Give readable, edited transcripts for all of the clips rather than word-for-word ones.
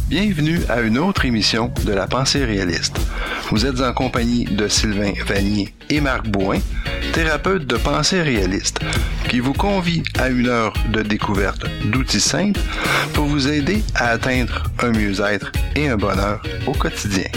Bienvenue à une autre émission de La Pensée réaliste. Vous êtes en compagnie de Sylvain Vanier et Marc Bouin, thérapeutes de pensée réaliste, qui vous convient à une heure de découverte d'outils simples pour vous aider à atteindre un mieux-être et un bonheur au quotidien.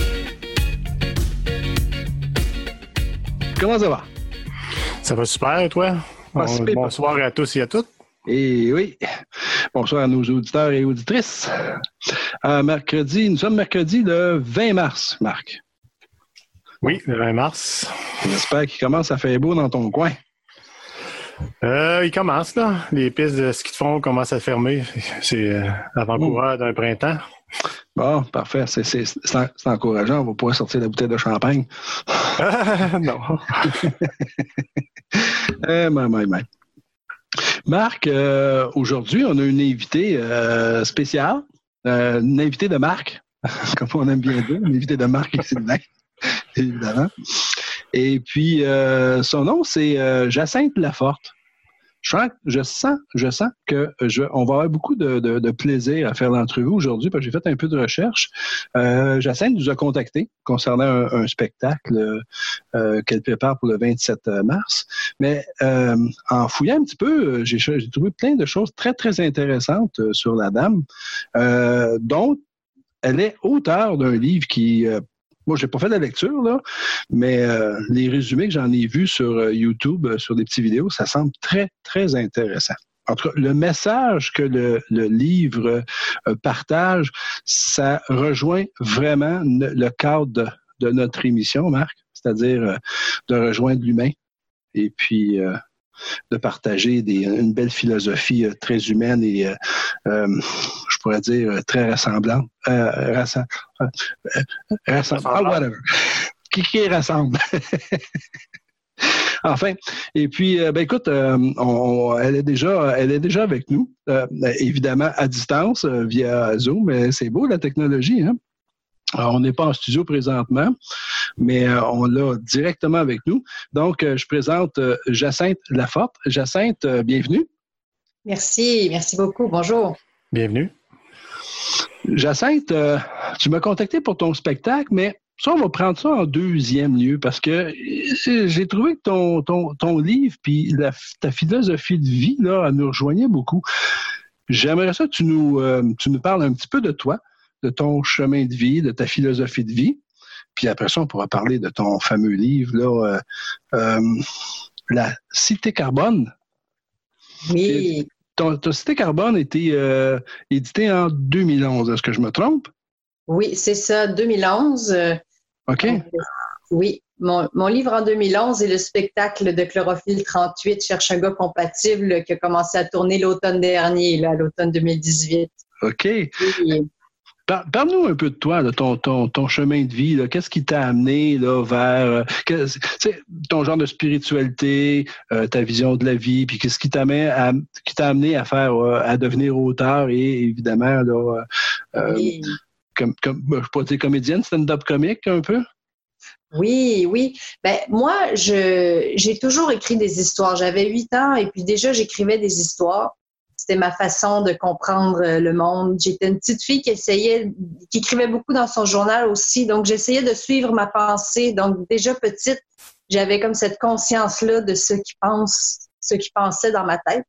Comment ça va? Ça va super, et toi? Bonsoir à tous et à toutes. Et oui, bonsoir à nos auditeurs et auditrices. Nous sommes mercredi le 20 mars, Marc. Oui, le 20 mars. J'espère qu'il commence à faire beau dans ton coin. Il commence, là. Les pistes de ski de fond commencent à fermer. C'est l'avant-coureur d'un printemps. Bon, parfait. C'est encourageant. On va pouvoir sortir la bouteille de champagne. Non. Marc, aujourd'hui, on a une invitée spéciale, une invitée de Marc, comme on aime bien dire, une invitée de Marc et Sylvain, évidemment. Et puis, son nom, c'est Jacinthe Laforte. Je sens qu'on va avoir beaucoup de plaisir à faire l'entrevue aujourd'hui, parce que j'ai fait un peu de recherche. Jacinthe nous a contactés concernant un spectacle qu'elle prépare pour le 27 mars. Mais en fouillant un petit peu, j'ai trouvé plein de choses très, très intéressantes sur la dame, dont elle est auteure d'un livre qui... moi, je n'ai pas fait de la lecture, là, mais les résumés que j'en ai vus sur YouTube, sur des petites vidéos, ça semble très, très intéressant. En tout cas, le message que le livre partage, ça rejoint vraiment le cadre de notre émission, Marc, c'est-à-dire de rejoindre l'humain et puis de partager une belle philosophie très humaine et, je pourrais dire, très rassemblante. Whatever. Qui rassemble. Enfin, et puis, écoute, elle est déjà avec nous, évidemment à distance, via Zoom, mais c'est beau la technologie, hein? Alors, on n'est pas en studio présentement, mais on l'a directement avec nous. Donc, je présente Jacinthe Laforte. Jacinthe, bienvenue. Merci beaucoup. Bonjour. Bienvenue. Jacinthe, tu m'as contacté pour ton spectacle, mais ça, on va prendre ça en deuxième lieu parce que j'ai trouvé que ton livre puis ta philosophie de vie, là, elle nous rejoignait beaucoup. J'aimerais ça que tu nous parles un petit peu de toi, de ton chemin de vie, de ta philosophie de vie. Puis après ça, on pourra parler de ton fameux livre, là, La Cité Carbone. Oui. Ta Cité Carbone a été éditée en 2011. Est-ce que je me trompe? Oui, c'est ça, 2011. OK. Donc, oui. Mon livre en 2011 est le spectacle de Chlorophylle 38, Cherche un gars compatible, qui a commencé à tourner l'automne dernier, là, l'automne 2018. OK. Oui. Parle-nous un peu de toi, de ton chemin de vie. Là. Qu'est-ce qui t'a amené là, vers ton genre de spiritualité, ta vision de la vie, puis qu'est-ce qui t'a amené à faire, à devenir auteur et évidemment, là, Oui. je ne peux pas dire comédienne, stand-up comique un peu? Oui. Ben, moi, j'ai toujours écrit des histoires. J'avais 8 ans et puis déjà, j'écrivais des histoires. C'était ma façon de comprendre le monde. J'étais une petite fille qui écrivait beaucoup dans son journal aussi. Donc, j'essayais de suivre ma pensée. Donc, déjà petite, j'avais comme cette conscience-là de ce qui pensait dans ma tête.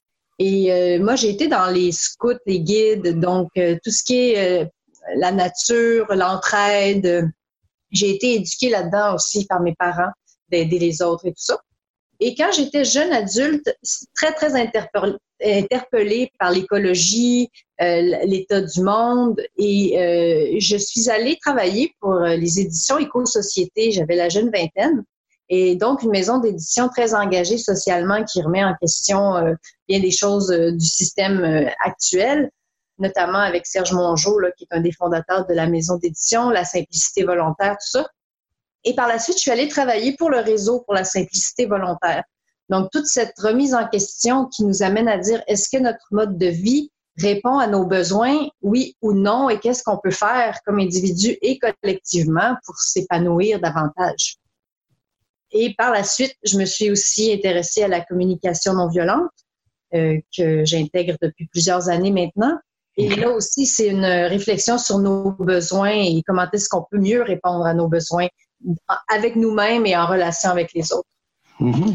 Et moi, j'ai été dans les scouts, les guides, donc tout ce qui est la nature, l'entraide. J'ai été éduquée là-dedans aussi par mes parents, d'aider les autres et tout ça. Et quand j'étais jeune adulte, très, très interpellée par l'écologie, l'état du monde, et je suis allée travailler pour les éditions Éco-Société. J'avais la jeune vingtaine. Et donc, une maison d'édition très engagée socialement qui remet en question bien des choses du système actuel, notamment avec Serge Mongeau, là, qui est un des fondateurs de la maison d'édition, la simplicité volontaire, tout ça. Et par la suite, je suis allée travailler pour le réseau pour la simplicité volontaire. Donc, toute cette remise en question qui nous amène à dire, est-ce que notre mode de vie répond à nos besoins, oui ou non, et qu'est-ce qu'on peut faire comme individu et collectivement pour s'épanouir davantage? Et par la suite, je me suis aussi intéressée à la communication non violente, que j'intègre depuis plusieurs années maintenant. Et là aussi, c'est une réflexion sur nos besoins et comment est-ce qu'on peut mieux répondre à nos besoins avec nous-mêmes et en relation avec les autres. Mm-hmm.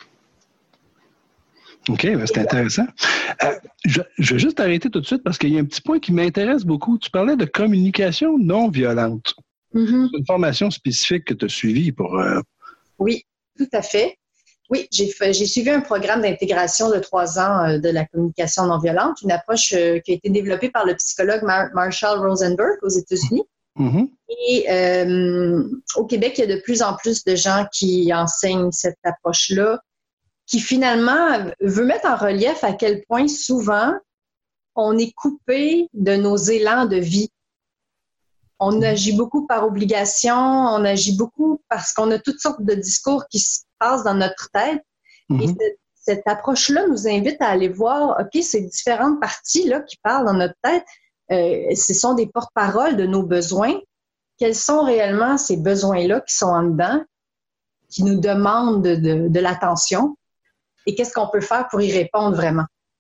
OK, ben c'est intéressant. Je vais juste arrêter tout de suite parce qu'il y a un petit point qui m'intéresse beaucoup. Tu parlais de communication non violente. Mm-hmm. C'est une formation spécifique que tu as suivie pour... Oui, tout à fait. Oui, j'ai suivi un programme d'intégration de 3 ans de la communication non violente, une approche qui a été développée par le psychologue Marshall Rosenberg aux États-Unis. Mm-hmm. Et au Québec, il y a de plus en plus de gens qui enseignent cette approche-là, qui finalement veut mettre en relief à quel point souvent on est coupé de nos élans de vie. On agit beaucoup par obligation, on agit beaucoup parce qu'on a toutes sortes de discours qui se passent dans notre tête. Mm-hmm. Et cette approche-là nous invite à aller voir, OK, ces différentes parties là qui parlent dans notre tête, ce sont des porte-paroles de nos besoins. Quels sont réellement ces besoins-là qui sont en dedans, qui nous demandent de l'attention? Et qu'est-ce qu'on peut faire pour y répondre vraiment?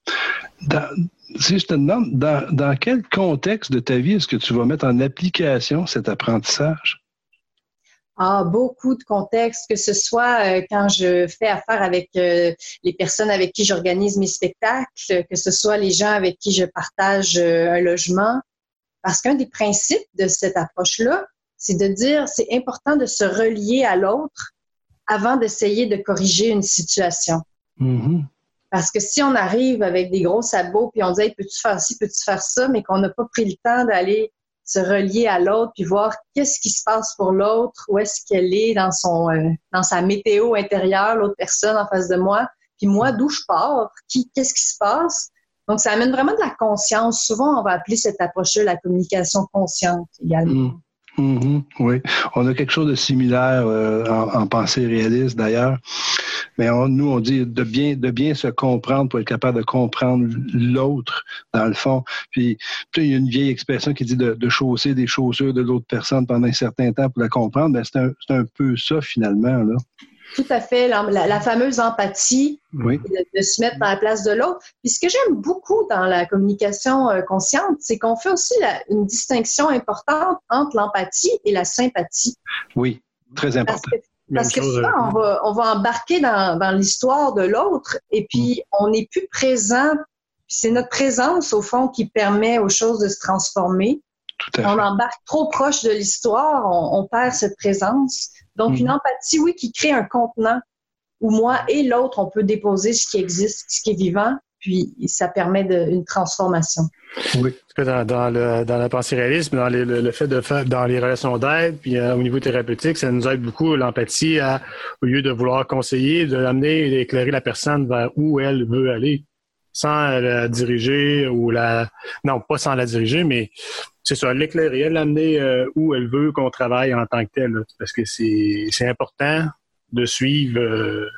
Si je te demande, dans quel contexte de ta vie est-ce que tu vas mettre en application cet apprentissage? Beaucoup de contextes, que ce soit quand je fais affaire avec les personnes avec qui j'organise mes spectacles, que ce soit les gens avec qui je partage un logement. Parce qu'un des principes de cette approche-là, c'est de dire c'est important de se relier à l'autre avant d'essayer de corriger une situation. Mm-hmm. Parce que si on arrive avec des gros sabots puis on dit hey, peux-tu faire ci, peux-tu faire ça, mais qu'on n'a pas pris le temps d'aller se relier à l'autre puis voir qu'est-ce qui se passe pour l'autre, où est-ce qu'elle est dans sa météo intérieure, l'autre personne en face de moi, puis moi d'où je pars, qu'est-ce qui se passe. Donc ça amène vraiment de la conscience. Souvent on va appeler cette approche-là la communication consciente également. Mm-hmm, oui, on a quelque chose de similaire en pensée réaliste d'ailleurs. Mais nous, on dit de bien se comprendre pour être capable de comprendre l'autre, dans le fond. Puis, il y a une vieille expression qui dit de chausser des chaussures de l'autre personne pendant un certain temps pour la comprendre. Ben, c'est un peu ça, finalement, là. Tout à fait. La fameuse empathie, oui. de se mettre dans la place de l'autre. Puis, ce que j'aime beaucoup dans la communication consciente, c'est qu'on fait aussi une distinction importante entre l'empathie et la sympathie. Oui, très important. Parce que souvent, on va embarquer dans l'histoire de l'autre et puis on n'est plus présent. C'est notre présence, au fond, qui permet aux choses de se transformer. Tout à fait. On embarque trop proche de l'histoire, on perd cette présence. Donc, une empathie, oui, qui crée un contenant où moi et l'autre, on peut déposer ce qui existe, ce qui est vivant, puis ça permet une transformation. Oui. Dans la pensée réaliste, dans le fait de faire dans les relations d'aide, puis au niveau thérapeutique, ça nous aide beaucoup l'empathie au lieu de vouloir conseiller, de l'amener et d'éclairer la personne vers où elle veut aller, sans la diriger non, pas sans la diriger, mais c'est ça, l'éclairer, l'amener où elle veut qu'on travaille en tant que tel, là, parce que c'est important de suivre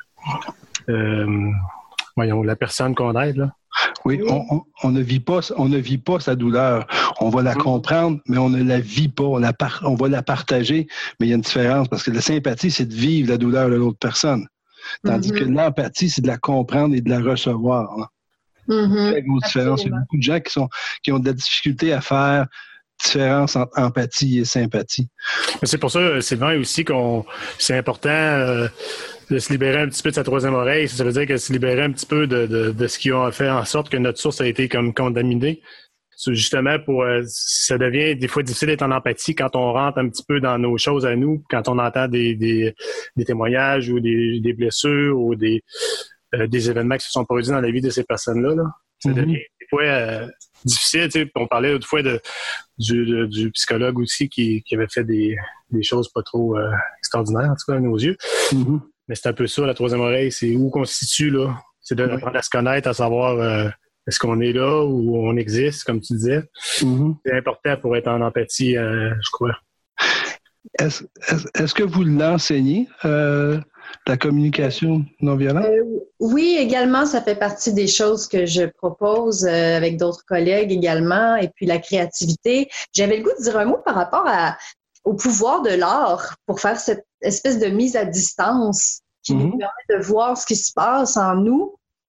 la personne qu'on aide, là. Oui, on ne vit pas sa douleur. On va la comprendre, mais on ne la vit pas. On va la partager, mais il y a une différence parce que la sympathie, c'est de vivre la douleur de l'autre personne. Tandis que l'empathie, c'est de la comprendre et de la recevoir. Hein. Très grosse différence. Il y a beaucoup de gens qui ont de la difficulté à faire différence entre empathie et sympathie. C'est pour ça, Sylvain, aussi c'est important de se libérer un petit peu de sa troisième oreille. Ça veut dire que se libérer un petit peu de ce qui a fait en sorte que notre source a été comme contaminée. C'est justement ça devient des fois difficile d'être en empathie quand on rentre un petit peu dans nos choses à nous, quand on entend des témoignages ou des blessures ou des événements qui se sont produits dans la vie de ces personnes-là. Là. Ça devient des fois difficile. Tu sais, on parlait autrefois du psychologue aussi qui avait fait des choses pas trop extraordinaires, en tout cas, à nos yeux. Mm-hmm. Mais c'est un peu ça, la troisième oreille, c'est où qu'on se situe, là. C'est d'apprendre à se connaître, à savoir est-ce qu'on est là ou on existe, comme tu disais. Mm-hmm. C'est important pour être en empathie, je crois. Est-ce que vous l'enseignez, la communication non violente? Oui, également, ça fait partie des choses que je propose avec d'autres collègues également. Et puis la créativité. J'avais le goût de dire un mot par rapport au pouvoir de l'art pour faire cette espèce de mise à distance qui nous permet de voir ce qui se passe en nous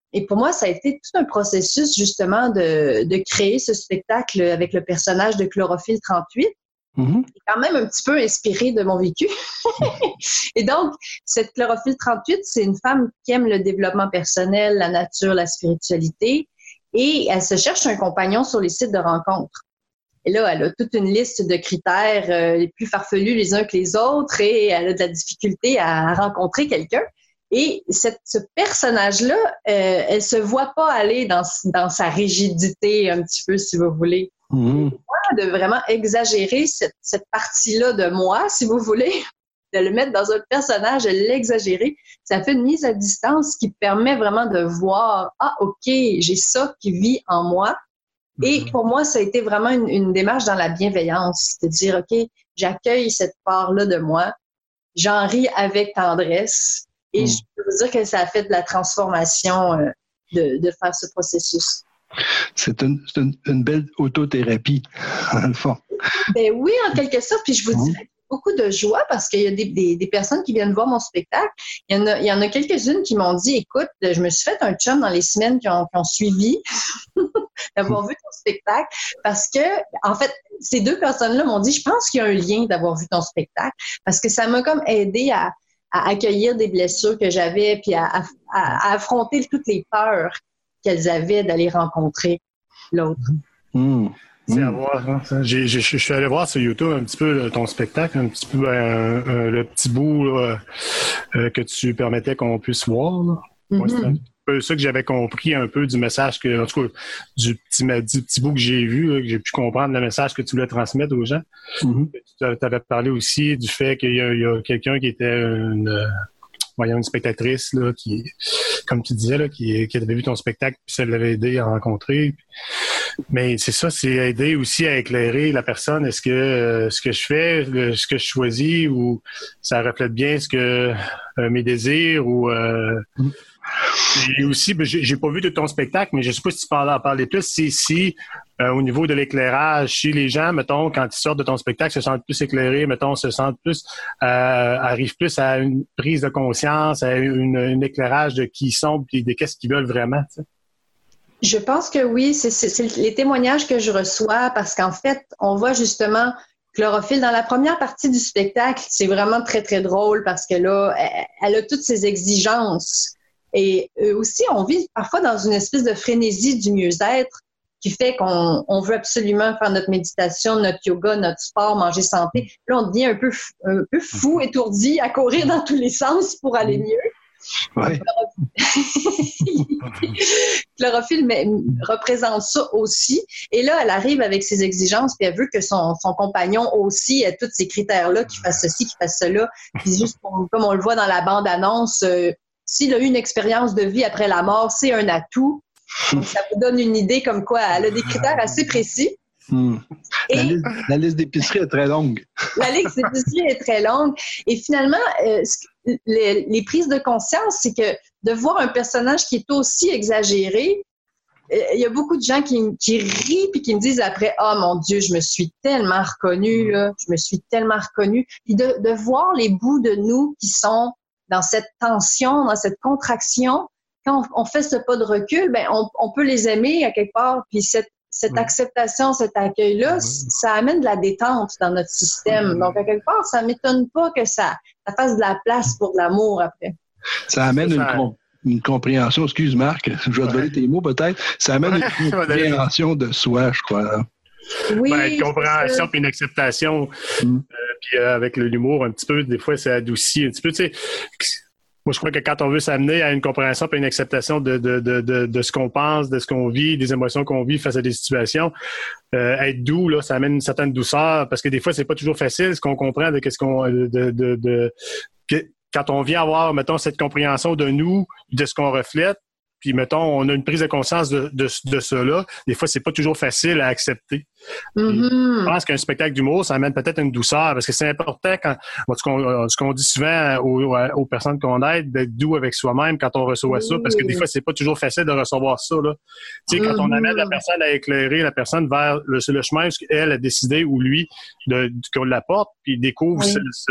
Et pour moi, ça a été tout un processus, justement, de créer ce spectacle avec le personnage de Chlorophylle 38. Mm-hmm. Qui est quand même un petit peu inspiré de mon vécu. Et donc, cette Chlorophylle 38, c'est une femme qui aime le développement personnel, la nature, la spiritualité. Et elle se cherche un compagnon sur les sites de rencontres. Et là, elle a toute une liste de critères les plus farfelus les uns que les autres et elle a de la difficulté à rencontrer quelqu'un. Et ce personnage-là, elle se voit pas aller dans sa rigidité un petit peu, si vous voulez. Mm-hmm. De vraiment exagérer cette partie-là de moi, si vous voulez, de le mettre dans un personnage, de l'exagérer. Ça fait une mise à distance qui permet vraiment de voir, ah, OK, j'ai ça qui vit en moi. Et pour moi, ça a été vraiment une démarche dans la bienveillance, de dire, OK, j'accueille cette part-là de moi, j'en ris avec tendresse, et je peux vous dire que ça a fait de la transformation de faire ce processus. C'est une belle autothérapie, dans le fond. Ben oui, en quelque sorte. Puis je vous dirais beaucoup de joie parce qu'il y a des personnes qui viennent voir mon spectacle. Il y en a quelques-unes qui m'ont dit, écoute, je me suis fait un chum dans les semaines qui ont suivi d'avoir vu ton spectacle parce que, en fait, ces deux personnes-là m'ont dit, je pense qu'il y a un lien d'avoir vu ton spectacle parce que ça m'a comme aidé à accueillir des blessures que j'avais puis à affronter toutes les peurs qu'elles avaient d'aller rencontrer l'autre. C'est à voir. Hein? Je suis allé voir sur YouTube un petit peu ton spectacle, un petit peu le petit bout là, que tu permettais qu'on puisse voir. Là. Moi, c'est un peu ça que j'avais compris un peu du message en tout cas, du petit bout que j'ai vu, là, que j'ai pu comprendre le message que tu voulais transmettre aux gens. Tu avais parlé aussi du fait qu'il y a quelqu'un qui était une spectatrice là, qui, comme tu disais, là, qui avait vu ton spectacle puis ça l'avait aidé à rencontrer. Mais c'est ça, c'est aider aussi à éclairer la personne. Est-ce que ce que je fais, ce que je choisis, ou ça reflète bien ce que mes désirs ou et aussi, j'ai pas vu de ton spectacle, mais je sais pas si tu peux en parler plus. Si au niveau de l'éclairage, si les gens, mettons, quand ils sortent de ton spectacle, se sentent plus éclairés, mettons, arrivent plus à une prise de conscience, à un éclairage de qui ils sont et de qu'est-ce qu'ils veulent vraiment, tu sais. Je pense que oui, c'est les témoignages que je reçois parce qu'en fait, on voit justement Chlorophylle dans la première partie du spectacle. C'est vraiment très, très drôle parce que là, elle a toutes ses exigences. Et aussi, on vit parfois dans une espèce de frénésie du mieux-être qui fait qu'on veut absolument faire notre méditation, notre yoga, notre sport, manger santé. Là, on devient un peu fou, étourdi, à courir dans tous les sens pour aller mieux. Ouais. Chlorophylle représente ça aussi. Et là, elle arrive avec ses exigences, puis elle veut que son compagnon aussi ait tous ces critères-là, qu'il fasse ceci, qu'il fasse cela. Puis juste comme on le voit dans la bande-annonce, s'il a eu une expérience de vie après la mort, c'est un atout. Donc, ça vous donne une idée comme quoi elle a des critères assez précis. La liste d'épicerie est très longue. La liste d'épicerie est très longue. Et finalement, les prises de conscience, c'est que de voir un personnage qui est aussi exagéré, il y a beaucoup de gens qui rient puis qui me disent après « Oh mon Dieu, je me suis tellement reconnue, là, je me suis tellement reconnue. » Puis de voir les bouts de nous qui sont dans cette tension, dans cette contraction, quand on fait ce pas de recul, ben on peut les aimer à quelque part. Puis cette acceptation, cet accueil-là, ça amène de la détente dans notre système. Donc, à quelque part, ça ne m'étonne pas que ça fasse de la place pour de l'amour après. Ça amène une compréhension, excuse Marc, je vais te donner tes mots peut-être, ça amène une compréhension de soi, je crois. Oui, une compréhension puis une acceptation. Puis avec l'humour, un petit peu, des fois, ça adoucit un petit peu. Tu sais, moi, je crois que quand on veut s'amener à une compréhension puis une acceptation de ce qu'on pense, de ce qu'on vit, des émotions qu'on vit face à des situations, être doux, là, ça amène une certaine douceur parce que des fois, c'est pas toujours facile ce qu'on comprend quand on vient avoir, mettons, cette compréhension de nous, de ce qu'on reflète. Puis, mettons, on a une prise de conscience de cela. Des fois, c'est pas toujours facile à accepter. Je pense qu'un spectacle d'humour, ça amène peut-être une douceur, parce que c'est important ce qu'on dit souvent aux personnes qu'on aide, d'être doux avec soi-même quand on reçoit ça, parce que des fois, c'est pas toujours facile de recevoir ça, là. Tu sais, quand on amène la personne à éclairer la personne vers le chemin où elle a décidé, ou lui, qu'on l'apporte, puis il découvre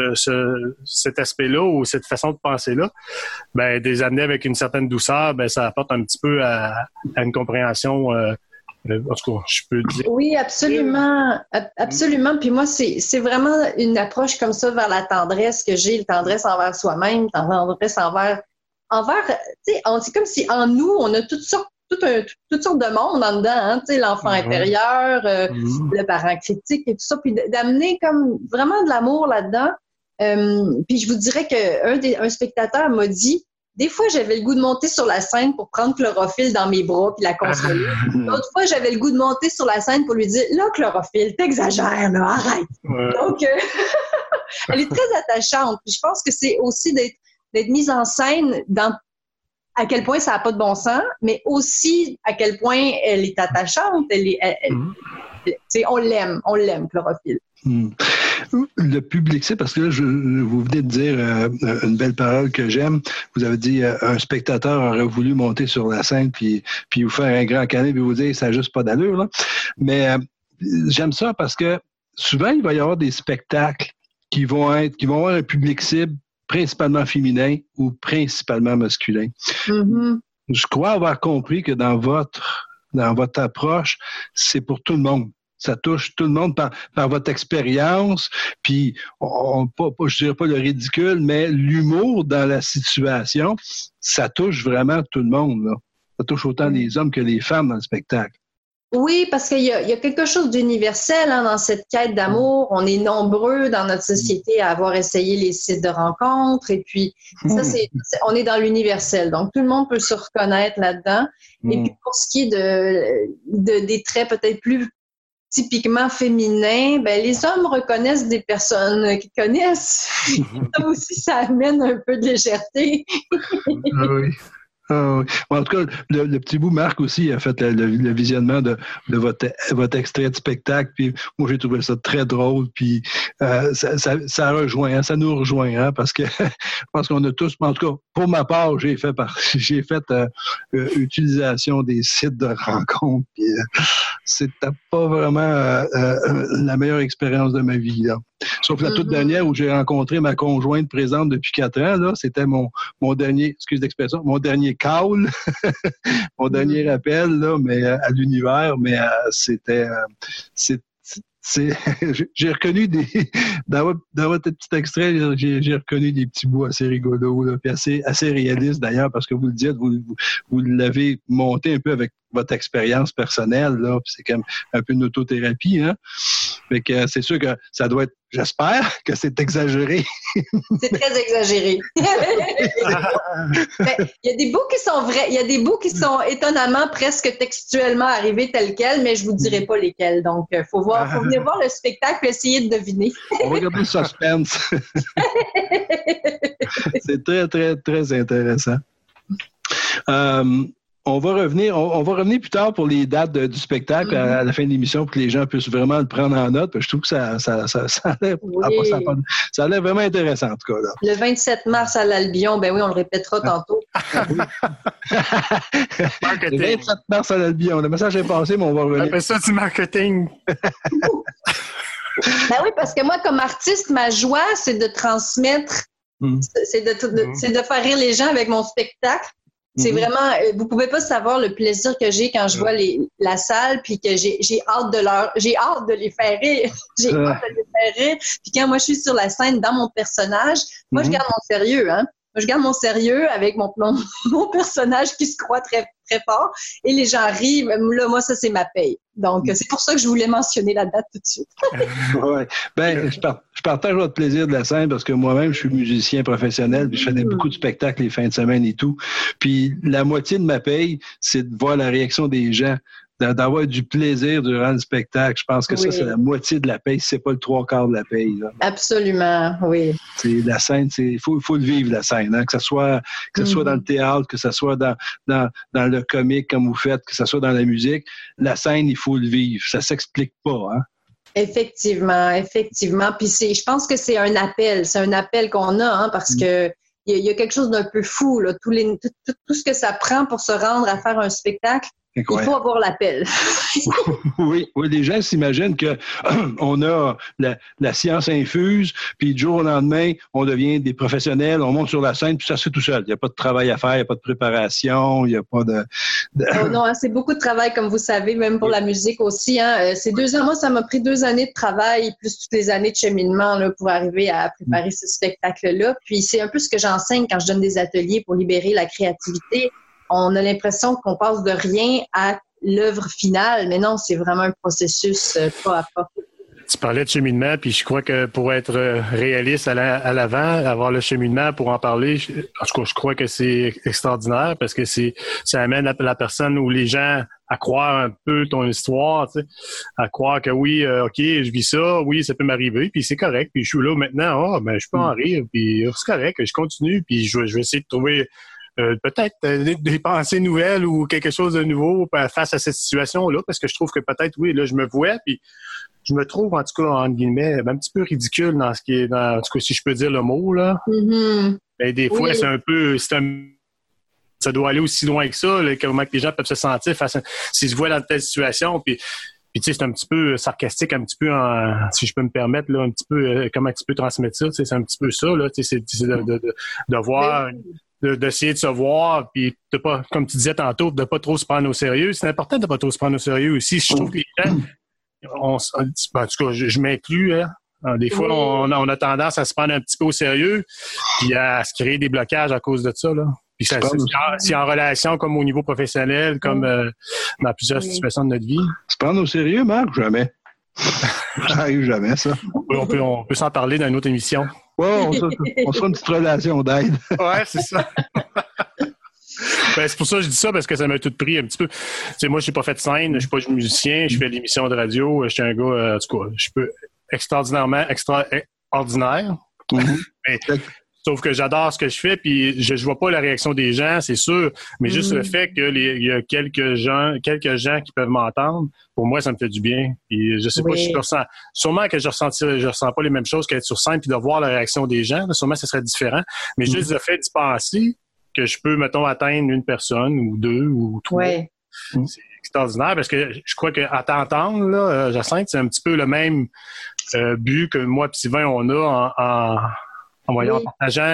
cet aspect-là ou cette façon de penser-là, ben, des amener avec une certaine douceur, ben, ça apporte un petit peu à une compréhension, en tout cas, je peux dire. Oui, absolument. Absolument. Puis moi, c'est vraiment une approche comme ça vers la tendresse que j'ai, la tendresse envers soi-même, tendresse envers, tu sais, c'est comme si en nous, on a toutes sortes de monde en dedans, hein, tu sais, l'enfant intérieur, le parent critique et tout ça, puis d'amener comme vraiment de l'amour là-dedans. Puis je vous dirais qu'un spectateur m'a dit, des fois, j'avais le goût de monter sur la scène pour prendre Chlorophylle dans mes bras puis la consoler. D'autres fois, j'avais le goût de monter sur la scène pour lui dire, là, Chlorophylle, t'exagères, là, arrête. Ouais. Donc, elle est très attachante. Puis je pense que c'est aussi d'être mise en scène dans à quel point ça n'a pas de bon sens, mais aussi à quel point elle est attachante. On l'aime, Chlorophylle. Le public, c'est parce que là, vous venez de dire une belle parole que j'aime. Vous avez dit un spectateur aurait voulu monter sur la scène puis vous faire un grand câlin puis vous dire ça n'a juste pas d'allure. Là. Mais j'aime ça parce que souvent, il va y avoir des spectacles qui vont avoir un public cible principalement féminin ou principalement masculin. Je crois avoir compris que dans votre approche, c'est pour tout le monde. Ça touche tout le monde par votre expérience, puis je dirais pas le ridicule, mais l'humour dans la situation, ça touche vraiment tout le monde. Là. Ça touche autant les hommes que les femmes dans le spectacle. Oui, parce qu'il y a quelque chose d'universel dans cette quête d'amour. On est nombreux dans notre société à avoir essayé les sites de rencontres, et puis ça, on est dans l'universel. Donc, tout le monde peut se reconnaître là-dedans. Et puis, pour ce qui est des traits peut-être plus typiquement féminin, ben les hommes reconnaissent des personnes qu'ils connaissent. Ça aussi, ça amène un peu de légèreté. Oui. Bon, en tout cas, le petit bout, Marc aussi a fait le visionnement de votre extrait de spectacle, puis moi j'ai trouvé ça très drôle, puis ça rejoint, ça nous rejoint, parce que je pense qu'on a tous, en tout cas pour ma part, j'ai fait utilisation des sites de rencontres, puis c'était pas vraiment la meilleure expérience de ma vie, là. Sauf la toute dernière où j'ai rencontré ma conjointe présente depuis 4 ans, là, c'était mon dernier, excuse l'expression, mon dernier call, mon dernier appel, là, mais à l'univers, mais j'ai reconnu dans votre petit extrait, j'ai reconnu des petits bouts assez rigolos, là, puis assez réalistes d'ailleurs, parce que vous le dites, vous l'avez monté un peu avec votre expérience personnelle, là, puis c'est quand même un peu une autothérapie, hein. Fait que c'est sûr que ça doit être, j'espère que c'est exagéré. C'est très exagéré. Il y a des bouts qui sont vrais, il y a des bouts qui sont étonnamment presque textuellement arrivés tels quels, mais je vous dirai pas lesquels. Donc, faut venir voir le spectacle et essayer de deviner. On va regarder le suspense. C'est très, très, très intéressant. On va revenir plus tard pour les dates du spectacle à la fin de l'émission pour que les gens puissent vraiment le prendre en note. Je trouve que ça a l'air vraiment intéressant, en tout cas. Là. Le 27 mars à l'Albion, ben oui, on le répétera tantôt. Le 27 mars à l'Albion. Le message est passé, mais on va revenir. Après ça, du marketing. Ben oui, parce que moi, comme artiste, ma joie, c'est de transmettre, c'est de faire rire les gens avec mon spectacle. C'est vraiment, vous pouvez pas savoir le plaisir que j'ai quand je vois la salle, puis que j'ai hâte de les faire rire. J'ai hâte de les faire rire. Puis quand moi je suis sur la scène dans mon personnage, moi je garde mon sérieux, hein. Moi, je garde mon sérieux avec mon personnage qui se croit très, très fort. Et les gens rient. Là, moi, ça, c'est ma paye. Donc, c'est pour ça que je voulais mentionner la date tout de suite. Oui. Ben, je partage votre plaisir de la scène parce que moi-même, je suis musicien professionnel. Puis je faisais beaucoup de spectacles les fins de semaine et tout. Puis la moitié de ma paye, c'est de voir la réaction des gens d'avoir du plaisir durant le spectacle. Je pense que ça, c'est la moitié de la paye, c'est pas le 3/4 de la paye. Là. Absolument, oui. C'est la scène, il faut le vivre, la scène, hein? Que ce soit dans le théâtre, que ce soit dans le comique comme vous faites, que ce soit dans la musique, la scène, il faut le vivre. Ça s'explique pas, hein? Effectivement. Puis je pense que c'est un appel qu'on a, hein, parce que il y a quelque chose d'un peu fou, là. Tout ce que ça prend pour se rendre à faire un spectacle. Incroyable. Il faut avoir l'appel. Oui, les gens s'imaginent qu'on a la science infuse, puis du jour au lendemain, on devient des professionnels, on monte sur la scène, puis ça se fait tout seul. Il n'y a pas de travail à faire, il n'y a pas de préparation, il n'y a pas de... Oh non, hein, c'est beaucoup de travail, comme vous savez, même pour la musique aussi. Hein. Ces 2 ans, moi, ça m'a pris 2 années de travail, plus toutes les années de cheminement là, pour arriver à préparer ce spectacle-là. Puis c'est un peu ce que j'enseigne quand je donne des ateliers pour libérer la créativité. On a l'impression qu'on passe de rien à l'œuvre finale, mais non, c'est vraiment un processus pas à pas. Tu parlais de cheminement, puis je crois que pour être réaliste à l'avant, avoir le cheminement pour en parler, en tout cas, je crois que c'est extraordinaire parce que ça amène la personne ou les gens à croire un peu ton histoire, tu sais, à croire que oui, OK, je vis ça, oui, ça peut m'arriver, puis c'est correct, puis je suis là maintenant, je peux en rire, puis c'est correct, je continue, puis je vais essayer de trouver peut-être des pensées nouvelles ou quelque chose de nouveau face à cette situation-là, parce que je trouve que peut-être, oui, là, je me vois, puis je me trouve, en tout cas, entre guillemets, un petit peu ridicule dans ce qui est, en tout cas, si je peux dire le mot, là. Mm-hmm. Mais des fois, c'est un peu... ça doit aller aussi loin que ça, là, comment que les gens peuvent se sentir s'ils se voient dans telle situation, puis tu sais, c'est un petit peu sarcastique, un petit peu, si je peux me permettre, là, un petit peu, comment tu peux transmettre ça, tu sais, c'est un petit peu ça, là, tu sais, c'est de voir... d'essayer de se voir, puis de pas, comme tu disais tantôt, de pas trop se prendre au sérieux. C'est important de pas trop se prendre au sérieux aussi. Je trouve que les gens, en tout cas, je m'inclus, hein. Des fois, on a tendance à se prendre un petit peu au sérieux, puis à se créer des blocages à cause de ça, là. Puis c'est en relation comme au niveau professionnel, comme dans plusieurs situations de notre vie. Se prendre au sérieux, Marc? Jamais. Ça n'arrive jamais, ça. On peut s'en parler dans une autre émission. Ouais, on sera une petite relation d'aide. Ouais, c'est ça. C'est pour ça que je dis ça, parce que ça m'a tout pris un petit peu. Tu sais, moi, je n'ai pas fait de scène, je suis pas musicien, je fais des émissions de radio, je suis un gars, en tout cas, je peux extraordinaire. Mm-hmm. Sauf que j'adore ce que je fais, puis je vois pas la réaction des gens, c'est sûr, mais juste le fait qu'il y a quelques gens qui peuvent m'entendre, pour moi, ça me fait du bien. Puis je sais pas, je ressens. Sûrement que je ressens pas les mêmes choses qu'être sur scène puis de voir la réaction des gens. Là, sûrement, ce serait différent. Mais juste le fait d'y penser que je peux, mettons, atteindre une personne ou 2 ou 3. Ouais. C'est extraordinaire parce que je crois qu'à t'entendre, là, Jacinthe, c'est un petit peu le même but que moi et Sylvain, on a en partageant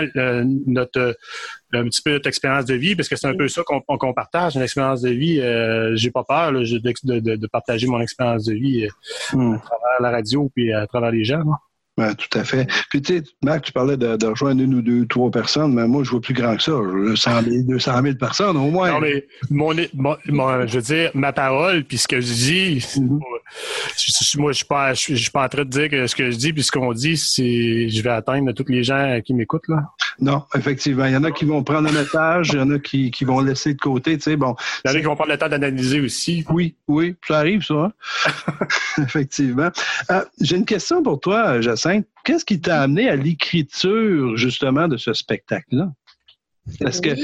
un petit peu notre expérience de vie, parce que c'est un peu ça qu'on partage, une expérience de vie. J'ai pas peur là, de partager mon expérience de vie à travers la radio puis à travers les gens. Là. Ouais, tout à fait. Puis tu sais, Marc, tu parlais de rejoindre 1 ou 2, 3 personnes, mais moi, je vois plus grand que ça. 100 000, 200 000 personnes au moins. Non, mais je veux dire, ma parole, puis ce que je dis, moi, je suis pas en train de dire que ce que je dis, puis ce qu'on dit, c'est je vais atteindre tous les gens qui m'écoutent, là. Non, effectivement. Il y en a qui vont prendre un message, il y en a qui vont laisser de côté, tu sais, bon. Il y en a qui vont prendre le temps d'analyser aussi. Oui, ça arrive, ça. Hein? Effectivement. J'ai une question pour toi, Jacinthe. Qu'est-ce qui t'a amené à l'écriture, justement, de ce spectacle-là? Est-ce que...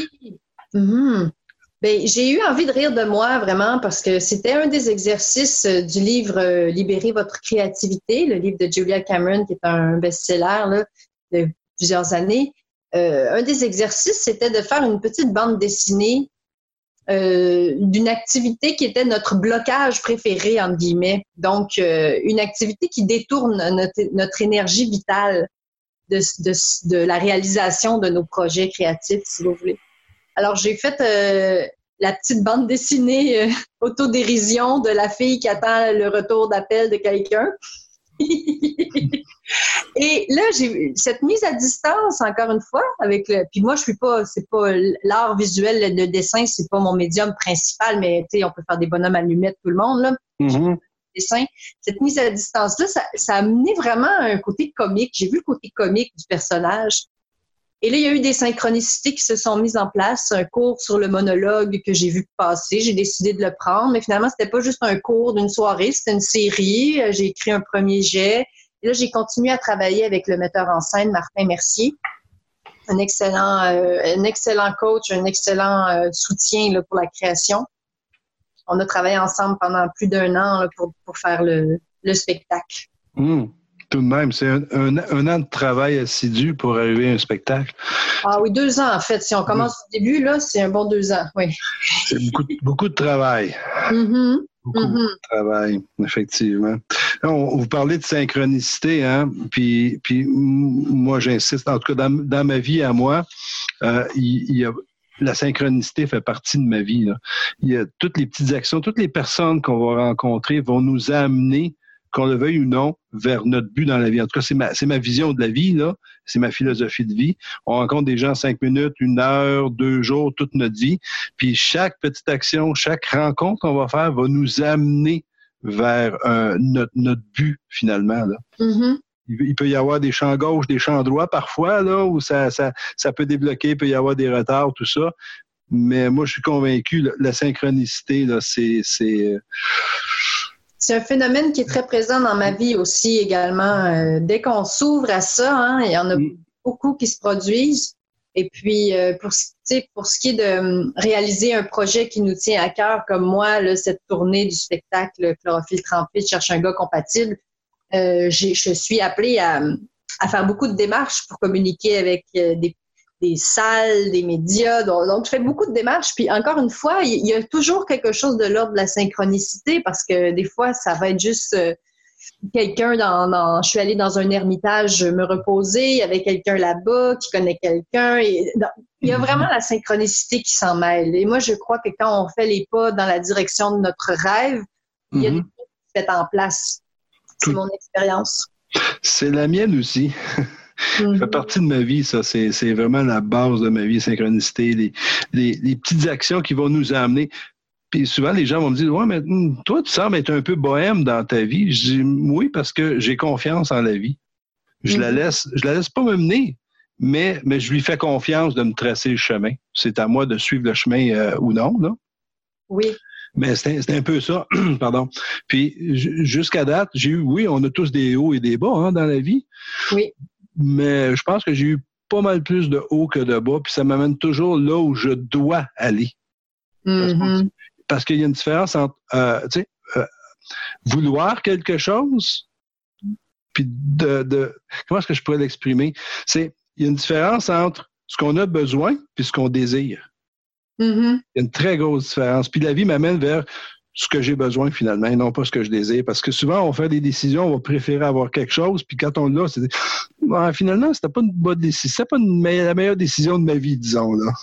Bien, j'ai eu envie de rire de moi, vraiment, parce que c'était un des exercices du livre « Libérez votre créativité », le livre de Julia Cameron, qui est un best-seller là, de plusieurs années. Un des exercices, c'était de faire une petite bande dessinée d'une activité qui était notre blocage préféré, entre guillemets. Donc, une activité qui détourne notre énergie vitale de la réalisation de nos projets créatifs, si vous voulez. Alors, j'ai fait la petite bande dessinée autodérision de la fille qui attend le retour d'appel de quelqu'un. Et là, j'ai cette mise à distance, encore une fois, puis moi, c'est pas l'art visuel, le dessin, c'est pas mon médium principal, mais tu sais, on peut faire des bonhommes allumettes, tout le monde, là. Mm-hmm. Dessin. Cette mise à distance-là, ça a amené vraiment un côté comique. J'ai vu le côté comique du personnage. Et là, il y a eu des synchronicités qui se sont mises en place. Un cours sur le monologue que j'ai vu passer, j'ai décidé de le prendre. Mais finalement, c'était pas juste un cours d'une soirée, c'était une série. J'ai écrit un premier jet. Et là, j'ai continué à travailler avec le metteur en scène, Martin Mercier. Un excellent coach, un excellent soutien là, pour la création. On a travaillé ensemble pendant plus d'1 an là, pour faire le spectacle. Tout de même, c'est un an de travail assidu pour arriver à un spectacle. Ah oui, 2 ans en fait. Si on commence au début, là, c'est un bon 2 ans, oui. C'est beaucoup de travail. Beaucoup de travail, effectivement. Vous parlez de synchronicité, hein? Puis moi, j'insiste, en tout cas, dans ma vie à moi, il y a la synchronicité fait partie de ma vie. Là. Il y a toutes les petites actions, toutes les personnes qu'on va rencontrer vont nous amener, qu'on le veuille ou non, vers notre but dans la vie. En tout cas, c'est ma vision de la vie, là. C'est ma philosophie de vie. On rencontre des gens 5 minutes, 1 heure, 2 jours, toute notre vie. Puis chaque petite action, chaque rencontre qu'on va faire va nous amener vers notre but, finalement. Là. Il peut y avoir des champs gauche, des champs droits parfois, là, où ça peut débloquer, il peut y avoir des retards, tout ça. Mais moi, je suis convaincu, la synchronicité, là, c'est un phénomène qui est très présent dans ma vie aussi également. Dès qu'on s'ouvre à ça, hein, il y en a beaucoup qui se produisent. Et puis, pour ce qui est de réaliser un projet qui nous tient à cœur, comme moi, là, cette tournée du spectacle Chlorophylle trempée, cherche un gars compatible, je suis appelée à faire beaucoup de démarches pour communiquer avec des salles, des médias. Donc, je fais beaucoup de démarches. Puis, encore une fois, il y a toujours quelque chose de l'ordre de la synchronicité parce que des fois, ça va être juste quelqu'un je suis allée dans un ermitage me reposer, il y avait quelqu'un là-bas qui connaît quelqu'un. Il y a vraiment la synchronicité qui s'en mêle. Et moi, je crois que quand on fait les pas dans la direction de notre rêve, il y a des choses qui se mettent en place. C'est mon expérience. C'est la mienne aussi. Ça fait partie de ma vie, ça. C'est vraiment la base de ma vie, synchronicité, les petites actions qui vont nous amener. Puis souvent, les gens vont me dire « Ouais, mais toi, tu sembles être un peu bohème dans ta vie. » Je dis « Oui, parce que j'ai confiance en la vie. Je la laisse pas me mener, mais je lui fais confiance de me tracer le chemin. C'est à moi de suivre le chemin ou non, là. » Oui. Mais c'est un peu ça, pardon. Puis jusqu'à date, on a tous des hauts et des bas hein, dans la vie. Oui. Mais je pense que j'ai eu pas mal plus de hauts que de bas, puis ça m'amène toujours là où je dois aller. Parce qu'il y a une différence entre vouloir quelque chose, puis comment est-ce que je pourrais l'exprimer? Il y a une différence entre ce qu'on a besoin puis ce qu'on désire. Il y a une très grosse différence. Puis la vie m'amène vers ce que j'ai besoin finalement, et non pas ce que je désire. Parce que souvent, on fait des décisions, on va préférer avoir quelque chose, puis quand on l'a, finalement, c'était pas une bonne décision. C'était pas la meilleure décision de ma vie, disons. Là.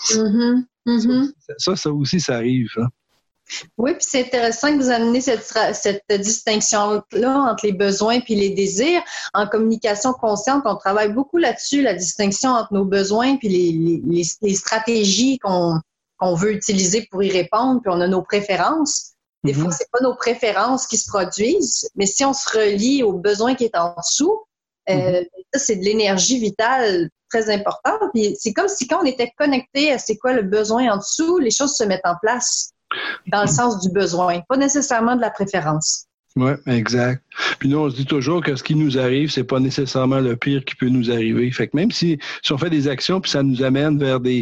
Ça aussi, ça arrive. Hein. Oui, puis c'est intéressant que vous amenez cette distinction-là entre les besoins et les désirs. En communication consciente, on travaille beaucoup là-dessus, la distinction entre nos besoins et les stratégies qu'on veut utiliser pour y répondre, puis on a nos préférences. Des fois, c'est pas nos préférences qui se produisent, mais si on se relie aux besoins qui est en dessous, ça, c'est de l'énergie vitale très importante. Puis c'est comme si quand on était connecté à c'est quoi le besoin en dessous, les choses se mettent en place dans le sens du besoin, pas nécessairement de la préférence. Oui, exact. Puis nous, on se dit toujours que ce qui nous arrive, c'est pas nécessairement le pire qui peut nous arriver. Fait que même si on fait des actions puis ça nous amène vers des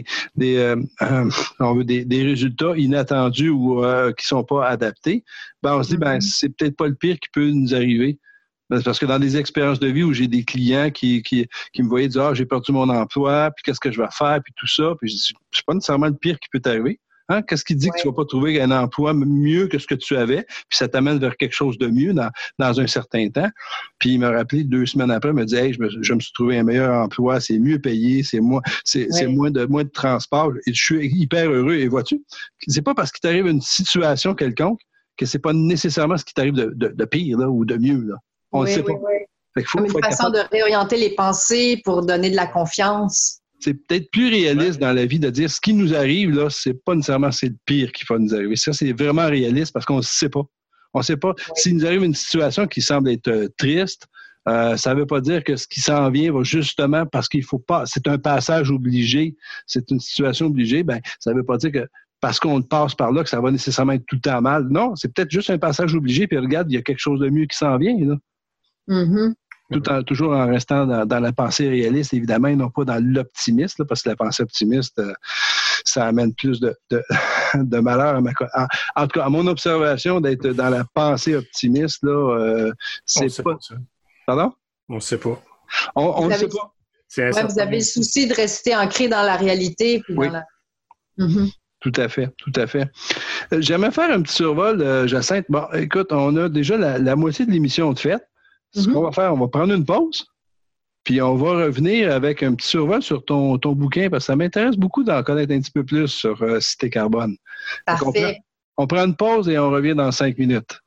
résultats inattendus ou qui sont pas adaptés, on se dit c'est peut-être pas le pire qui peut nous arriver. Parce que dans des expériences de vie où j'ai des clients qui me voyaient dire j'ai perdu mon emploi, puis qu'est-ce que je vais faire, puis tout ça, puis je dis c'est pas nécessairement le pire qui peut t'arriver. Hein? Qu'est-ce qui dit que tu vas pas trouver un emploi mieux que ce que tu avais, puis ça t'amène vers quelque chose de mieux dans un certain temps. Puis il m'a rappelé 2 semaines après, il m'a dit je me suis trouvé un meilleur emploi, c'est mieux payé, c'est moins de transport, et je suis hyper heureux. Et vois-tu, c'est pas parce qu'il t'arrive une situation quelconque que c'est pas nécessairement ce qui t'arrive de pire là, ou de mieux. Là. On ne sait pas. Comme une façon de réorienter les pensées pour donner de la confiance. C'est peut-être plus réaliste dans la vie de dire ce qui nous arrive, là, c'est pas nécessairement c'est le pire qui va nous arriver. Ça, c'est vraiment réaliste parce qu'on ne sait pas. On ne sait pas. S'il nous arrive une situation qui semble être triste, Ça ne veut pas dire que ce qui s'en vient va justement parce qu'il faut pas, c'est un passage obligé, c'est une situation obligée, ben ça ne veut pas dire que parce qu'on passe par là que ça va nécessairement être tout le temps mal. Non, c'est peut-être juste un passage obligé, puis regarde, il y a quelque chose de mieux qui s'en vient, là. Mm-hmm. Toujours en restant dans la pensée réaliste, évidemment, et non pas dans l'optimiste, là, parce que la pensée optimiste, ça amène plus de malheur. En tout cas, à mon observation, d'être dans la pensée optimiste, là, c'est pas... Pardon? On ne sait pas. On ne sait pas. Ouais, vous avez le souci de rester ancré dans la réalité. Puis oui. Dans Mm-hmm. Tout à fait. J'aimerais faire un petit survol, Jacinthe. Bon, écoute, on a déjà la moitié de l'émission de faite. Ce qu'on va faire, on va prendre une pause, puis on va revenir avec un petit survol sur ton bouquin, parce que ça m'intéresse beaucoup d'en connaître un petit peu plus sur Cité Carbone. Parfait. On prend une pause et on revient dans 5 minutes.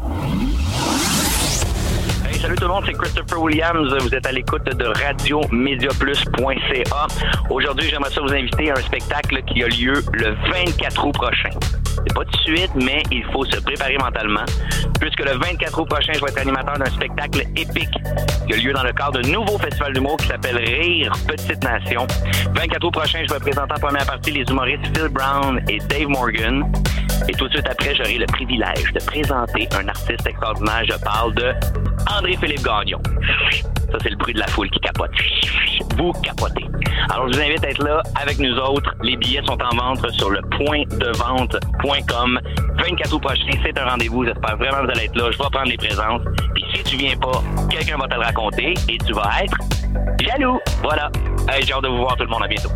Salut tout le monde, c'est Christopher Williams. Vous êtes à l'écoute de radiomediaplus.ca. Aujourd'hui, j'aimerais ça vous inviter à un spectacle qui a lieu le 24 août prochain. C'est pas tout de suite, mais il faut se préparer mentalement, puisque le 24 août prochain, je vais être animateur d'un spectacle épique qui a lieu dans le cadre d'un nouveau festival d'humour qui s'appelle Rire Petite Nation. 24 août prochain, je vais présenter en première partie les humoristes Phil Brown et Dave Morgan. Et tout de suite après, j'aurai le privilège de présenter un artiste extraordinaire. Je parle de André-Philippe Gagnon. Ça, c'est le bruit de la foule qui capote. Vous capotez. Alors, je vous invite à être là avec nous autres. Les billets sont en vente sur le pointdevente.com. 24 août prochain, c'est un rendez-vous. J'espère vraiment que vous allez être là. Je vais prendre les présences. Puis si tu viens pas, quelqu'un va te le raconter et tu vas être jaloux. Voilà. Hey, j'ai hâte de vous voir tout le monde. À bientôt.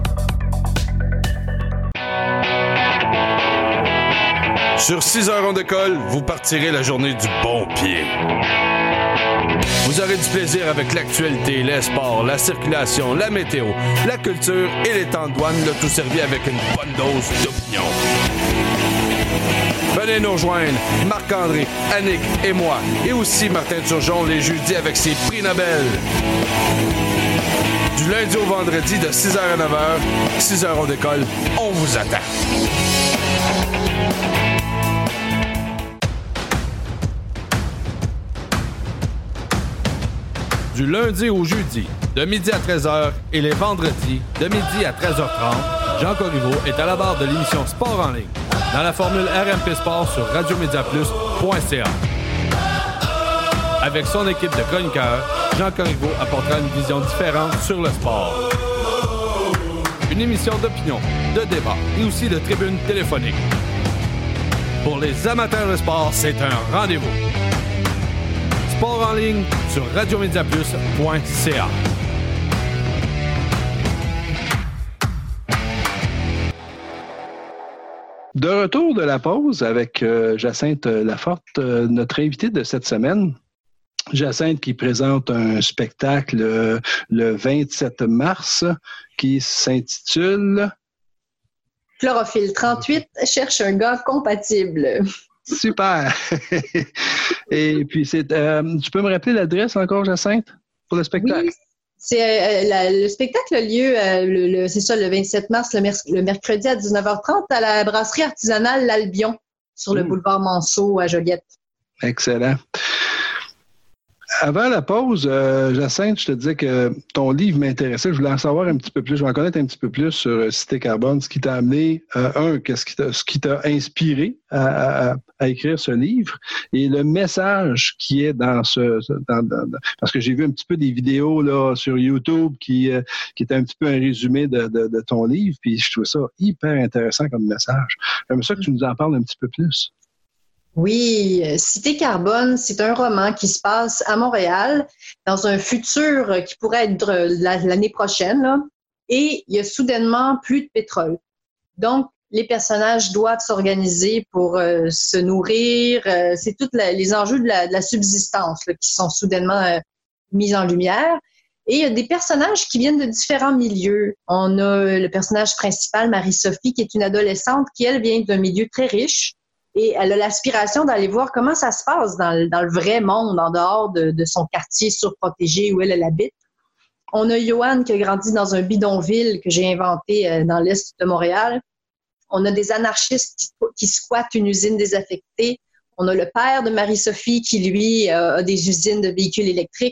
Sur 6 heures en d'école, vous partirez la journée du bon pied. Vous aurez du plaisir avec l'actualité, les sports, la circulation, la météo, la culture et les temps de douane, le tout servi avec une bonne dose d'opinion. Venez nous rejoindre, Marc-André, Annick et moi, et aussi Martin Turgeon les jeudis avec ses prix Nobel. Du lundi au vendredi de 6h à 9h, 6 heures en d'école, on vous attend. Du lundi au jeudi, de midi à 13h et les vendredis, de midi à 13h30, Jean Corriveau est à la barre de l'émission Sport en ligne, dans la formule RMP Sport sur radiomediaplus.ca. Avec son équipe de chroniqueurs, Jean Corriveau apportera une vision différente sur le sport. Une émission d'opinion, de débat et aussi de tribune téléphonique. Pour les amateurs de sport, c'est un rendez-vous. Sport en ligne sur radiomediaplus.ca. De retour de la pause avec Jacinthe Laforte, notre invitée de cette semaine. Jacinthe qui présente un spectacle le 27 mars qui s'intitule Chlorophylle 38 cherche un gars compatible. Super! Et puis, tu peux me rappeler l'adresse encore, Jacinthe, pour le spectacle? Oui, le spectacle a lieu, c'est ça, le 27 mars, le mercredi à 19h30 à la brasserie artisanale L'Albion, sur le boulevard Monceau à Joliette. Excellent. Avant la pause, Jacinthe, je te disais que ton livre m'intéressait. Je voulais en savoir un petit peu plus. Je voulais en connaître un petit peu plus sur Cité Carbone, ce qui t'a amené, ce qui t'a inspiré à écrire ce livre et le message qui est dans parce que j'ai vu un petit peu des vidéos là sur YouTube qui étaient un petit peu un résumé de ton livre, puis je trouve ça hyper intéressant comme message. J'aimerais ça que tu nous en parles un petit peu plus. Oui, Cité Carbone, c'est un roman qui se passe à Montréal dans un futur qui pourrait être l'année prochaine, là, et il y a soudainement plus de pétrole. Donc, les personnages doivent s'organiser pour se nourrir. C'est tous les enjeux de la subsistance là, qui sont soudainement mis en lumière. Et il y a des personnages qui viennent de différents milieux. On a le personnage principal, Marie-Sophie, qui est une adolescente qui, elle, vient d'un milieu très riche. Et elle a l'aspiration d'aller voir comment ça se passe dans le vrai monde, en dehors de son quartier surprotégé où elle habite. On a Joanne qui a grandi dans un bidonville que j'ai inventé dans l'est de Montréal. On a des anarchistes qui squattent une usine désaffectée. On a le père de Marie-Sophie qui, lui, a des usines de véhicules électriques.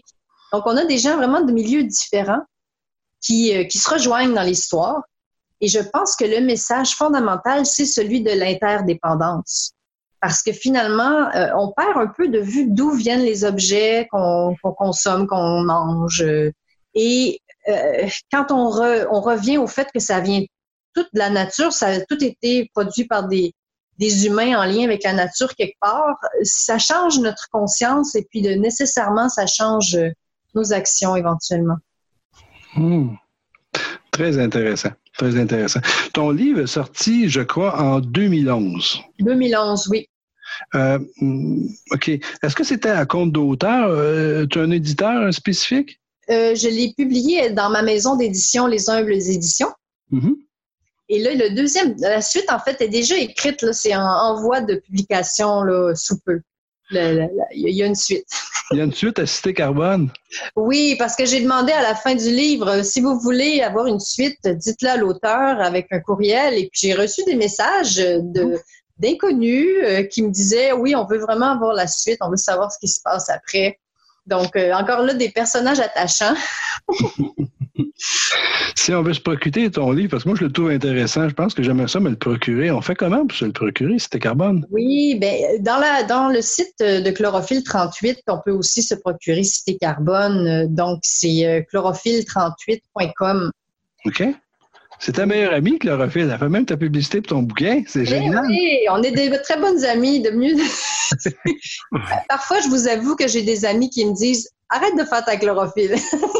Donc, on a des gens vraiment de milieux différents qui se rejoignent dans l'histoire. Et je pense que le message fondamental, c'est celui de l'interdépendance. Parce que finalement, on perd un peu de vue d'où viennent les objets qu'on consomme, qu'on mange. Et quand on revient au fait que ça vient toute de la nature, ça a tout été produit par des humains en lien avec la nature quelque part, ça change notre conscience et puis nécessairement, ça change nos actions éventuellement. Très intéressant. Très intéressant. Ton livre est sorti, je crois, en 2011. 2011, oui. OK. Est-ce que c'était à compte d'auteur? Tu as un éditeur spécifique? Je l'ai publié dans ma maison d'édition, Les Humbles Éditions. Mm-hmm. Et là, la suite, en fait, est déjà écrite. Là, c'est en voie de publication là, sous peu. Il y a une suite. Il y a une suite à Cité Carbone? Oui, parce que j'ai demandé à la fin du livre, si vous voulez avoir une suite, dites-le à l'auteur avec un courriel. Et puis, j'ai reçu des messages d'inconnus qui me disaient, oui, on veut vraiment avoir la suite, on veut savoir ce qui se passe après. Donc, encore là, des personnages attachants. Si on veut se procurer ton livre, parce que moi, je le trouve intéressant, je pense que j'aimerais ça me le procurer. On fait comment pour se le procurer, Cité Carbone? Oui, bien, dans le site de Chlorophylle 38, on peut aussi se procurer Cité Carbone. Donc, c'est chlorophylle38.com. OK. C'est ta meilleure amie, Chlorophylle. Elle fait même ta publicité pour ton bouquin. C'est génial. Oui, on est des très bonnes amies. Parfois, je vous avoue que j'ai des amis qui me disent « Arrête de faire ta chlorophylle. »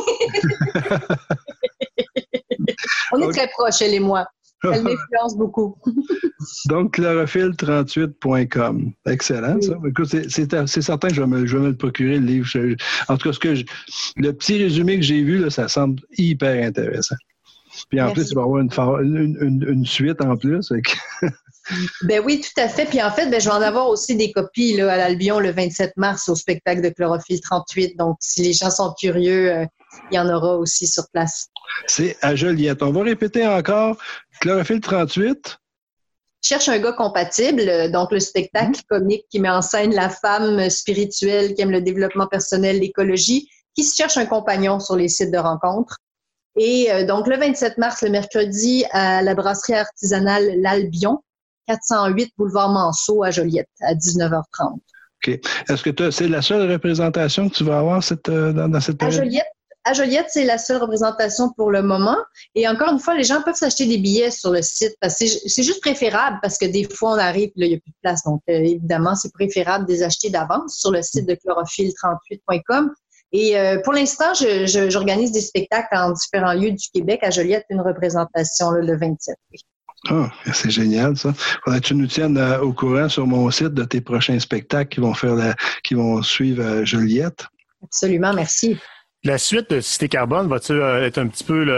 On est très proches, elle et moi. Elle m'influence beaucoup. Donc, chlorophylle38.com. Excellent, oui. Ça. Écoute, c'est certain que je vais me le procurer, le livre. En tout cas, le petit résumé que j'ai vu, là, ça semble hyper intéressant. Puis en plus, il va y avoir une suite en plus. Ben oui, tout à fait. Puis en fait, je vais en avoir aussi des copies là, à l'Albion le 27 mars au spectacle de Chlorophylle 38. Donc, si les gens sont curieux, il y en aura aussi sur place. C'est à Joliette. On va répéter encore. Chlorophylle 38. Cherche un gars compatible. Donc, le spectacle comique qui met en scène la femme spirituelle qui aime le développement personnel, l'écologie, qui se cherche un compagnon sur les sites de rencontres. Et donc, le 27 mars, le mercredi, à la brasserie artisanale L'Albion, 408 boulevard Manceau à Joliette, à 19h30. OK. Est-ce que c'est la seule représentation que tu vas avoir dans cette période? À Joliette, c'est la seule représentation pour le moment. Et encore une fois, les gens peuvent s'acheter des billets sur le site parce que c'est juste préférable parce que des fois, on arrive et là, il n'y a plus de place. Donc, évidemment, c'est préférable de les acheter d'avance sur le site de chlorophylle38.com. Et pour l'instant, j'organise des spectacles dans différents lieux du Québec. À Joliette, une représentation là, le 27. Ah, c'est génial, ça. Faudrait que tu nous tiennes au courant sur mon site de tes prochains spectacles qui vont suivre à Joliette. Absolument, merci. La suite de Cité Carbone, va-tu être un petit peu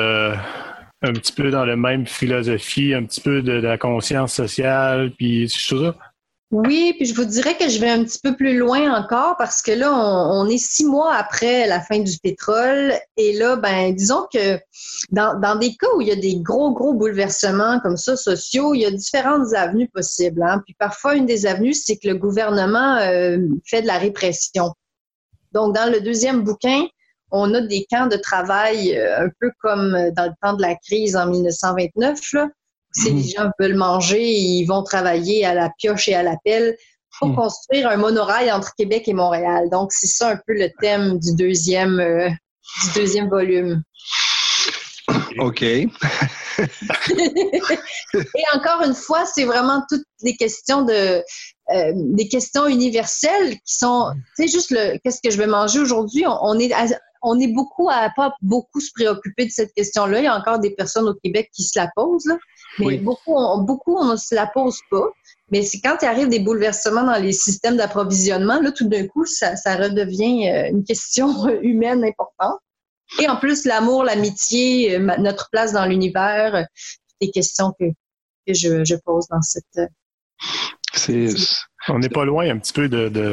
un petit peu dans la même philosophie, un petit peu de la conscience sociale, puis tout ça? Oui, puis je vous dirais que je vais un petit peu plus loin encore parce que là, on est 6 mois après la fin du pétrole et là, disons que dans des cas où il y a des gros bouleversements comme ça, sociaux, il y a différentes avenues possibles. Hein. Puis parfois, une des avenues, c'est que le gouvernement fait de la répression. Donc, dans le deuxième bouquin, on a des camps de travail un peu comme dans le temps de la crise en 1929, là. Si les gens veulent manger, ils vont travailler à la pioche et à la pelle pour construire un monorail entre Québec et Montréal. Donc, c'est ça un peu le thème du deuxième volume. OK. Et encore une fois, c'est vraiment toutes des questions des questions universelles qui sont, tu sais, juste qu'est-ce que je vais manger aujourd'hui? On est beaucoup à pas beaucoup se préoccuper de cette question-là. Il y a encore des personnes au Québec qui se la posent, là. Mais beaucoup, on ne se la pose pas. Mais c'est quand il arrive des bouleversements dans les systèmes d'approvisionnement, là, tout d'un coup, ça redevient une question humaine importante. Et en plus, l'amour, l'amitié, notre place dans l'univers, des questions que je pose dans cette... On n'est pas loin un petit peu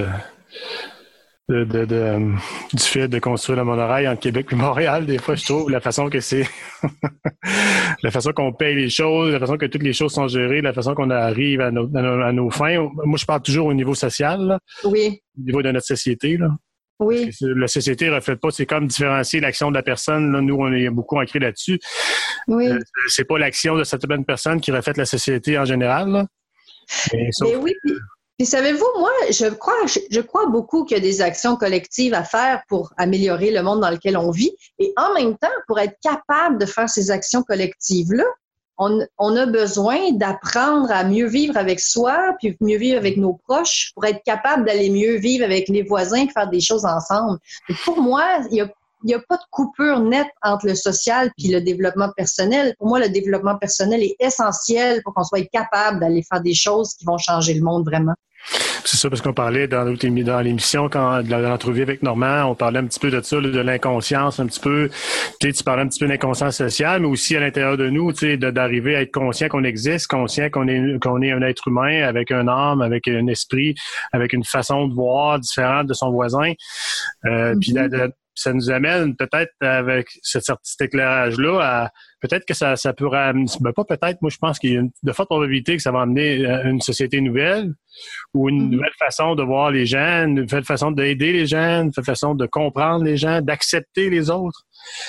du fait de construire le monorail entre Québec et Montréal. Des fois, je trouve la façon que c'est la façon qu'on paye les choses, la façon que toutes les choses sont gérées, la façon qu'on arrive à nos fins. Moi, je parle toujours au niveau social, là, oui, au niveau de notre société, là. Oui. Parce que la société ne reflète pas, c'est comme différencier l'action de la personne. Là, nous, on est beaucoup ancré là-dessus. Oui. C'est pas l'action de cette même personne qui reflète la société en général. Là. Mais oui. Puis savez-vous, moi, je crois beaucoup qu'il y a des actions collectives à faire pour améliorer le monde dans lequel on vit. Et en même temps, pour être capable de faire ces actions collectives-là, on a besoin d'apprendre à mieux vivre avec soi, puis mieux vivre avec nos proches, pour être capable d'aller mieux vivre avec les voisins, faire des choses ensemble. Et pour moi, il n'y a pas de coupure nette entre le social puis le développement personnel. Pour moi, le développement personnel est essentiel pour qu'on soit capable d'aller faire des choses qui vont changer le monde vraiment. C'est ça, parce qu'on parlait dans l'émission, quand de l'entrevue avec Normand, on parlait un petit peu de ça, de l'inconscience, un petit peu. Tu parlais un petit peu d'inconscience sociale, mais aussi à l'intérieur de nous, d'arriver à être conscient qu'on existe, conscient qu'on est un être humain avec un âme, avec un esprit, avec une façon de voir différente de son voisin. Puis ça nous amène peut-être avec cet éclairage-là à peut-être que ça pourrait pas peut-être, moi je pense qu'il y a de fortes probabilités que ça va amener une société nouvelle ou une nouvelle façon de voir les gens, une nouvelle façon d'aider les gens, une nouvelle façon de comprendre les gens, d'accepter les autres.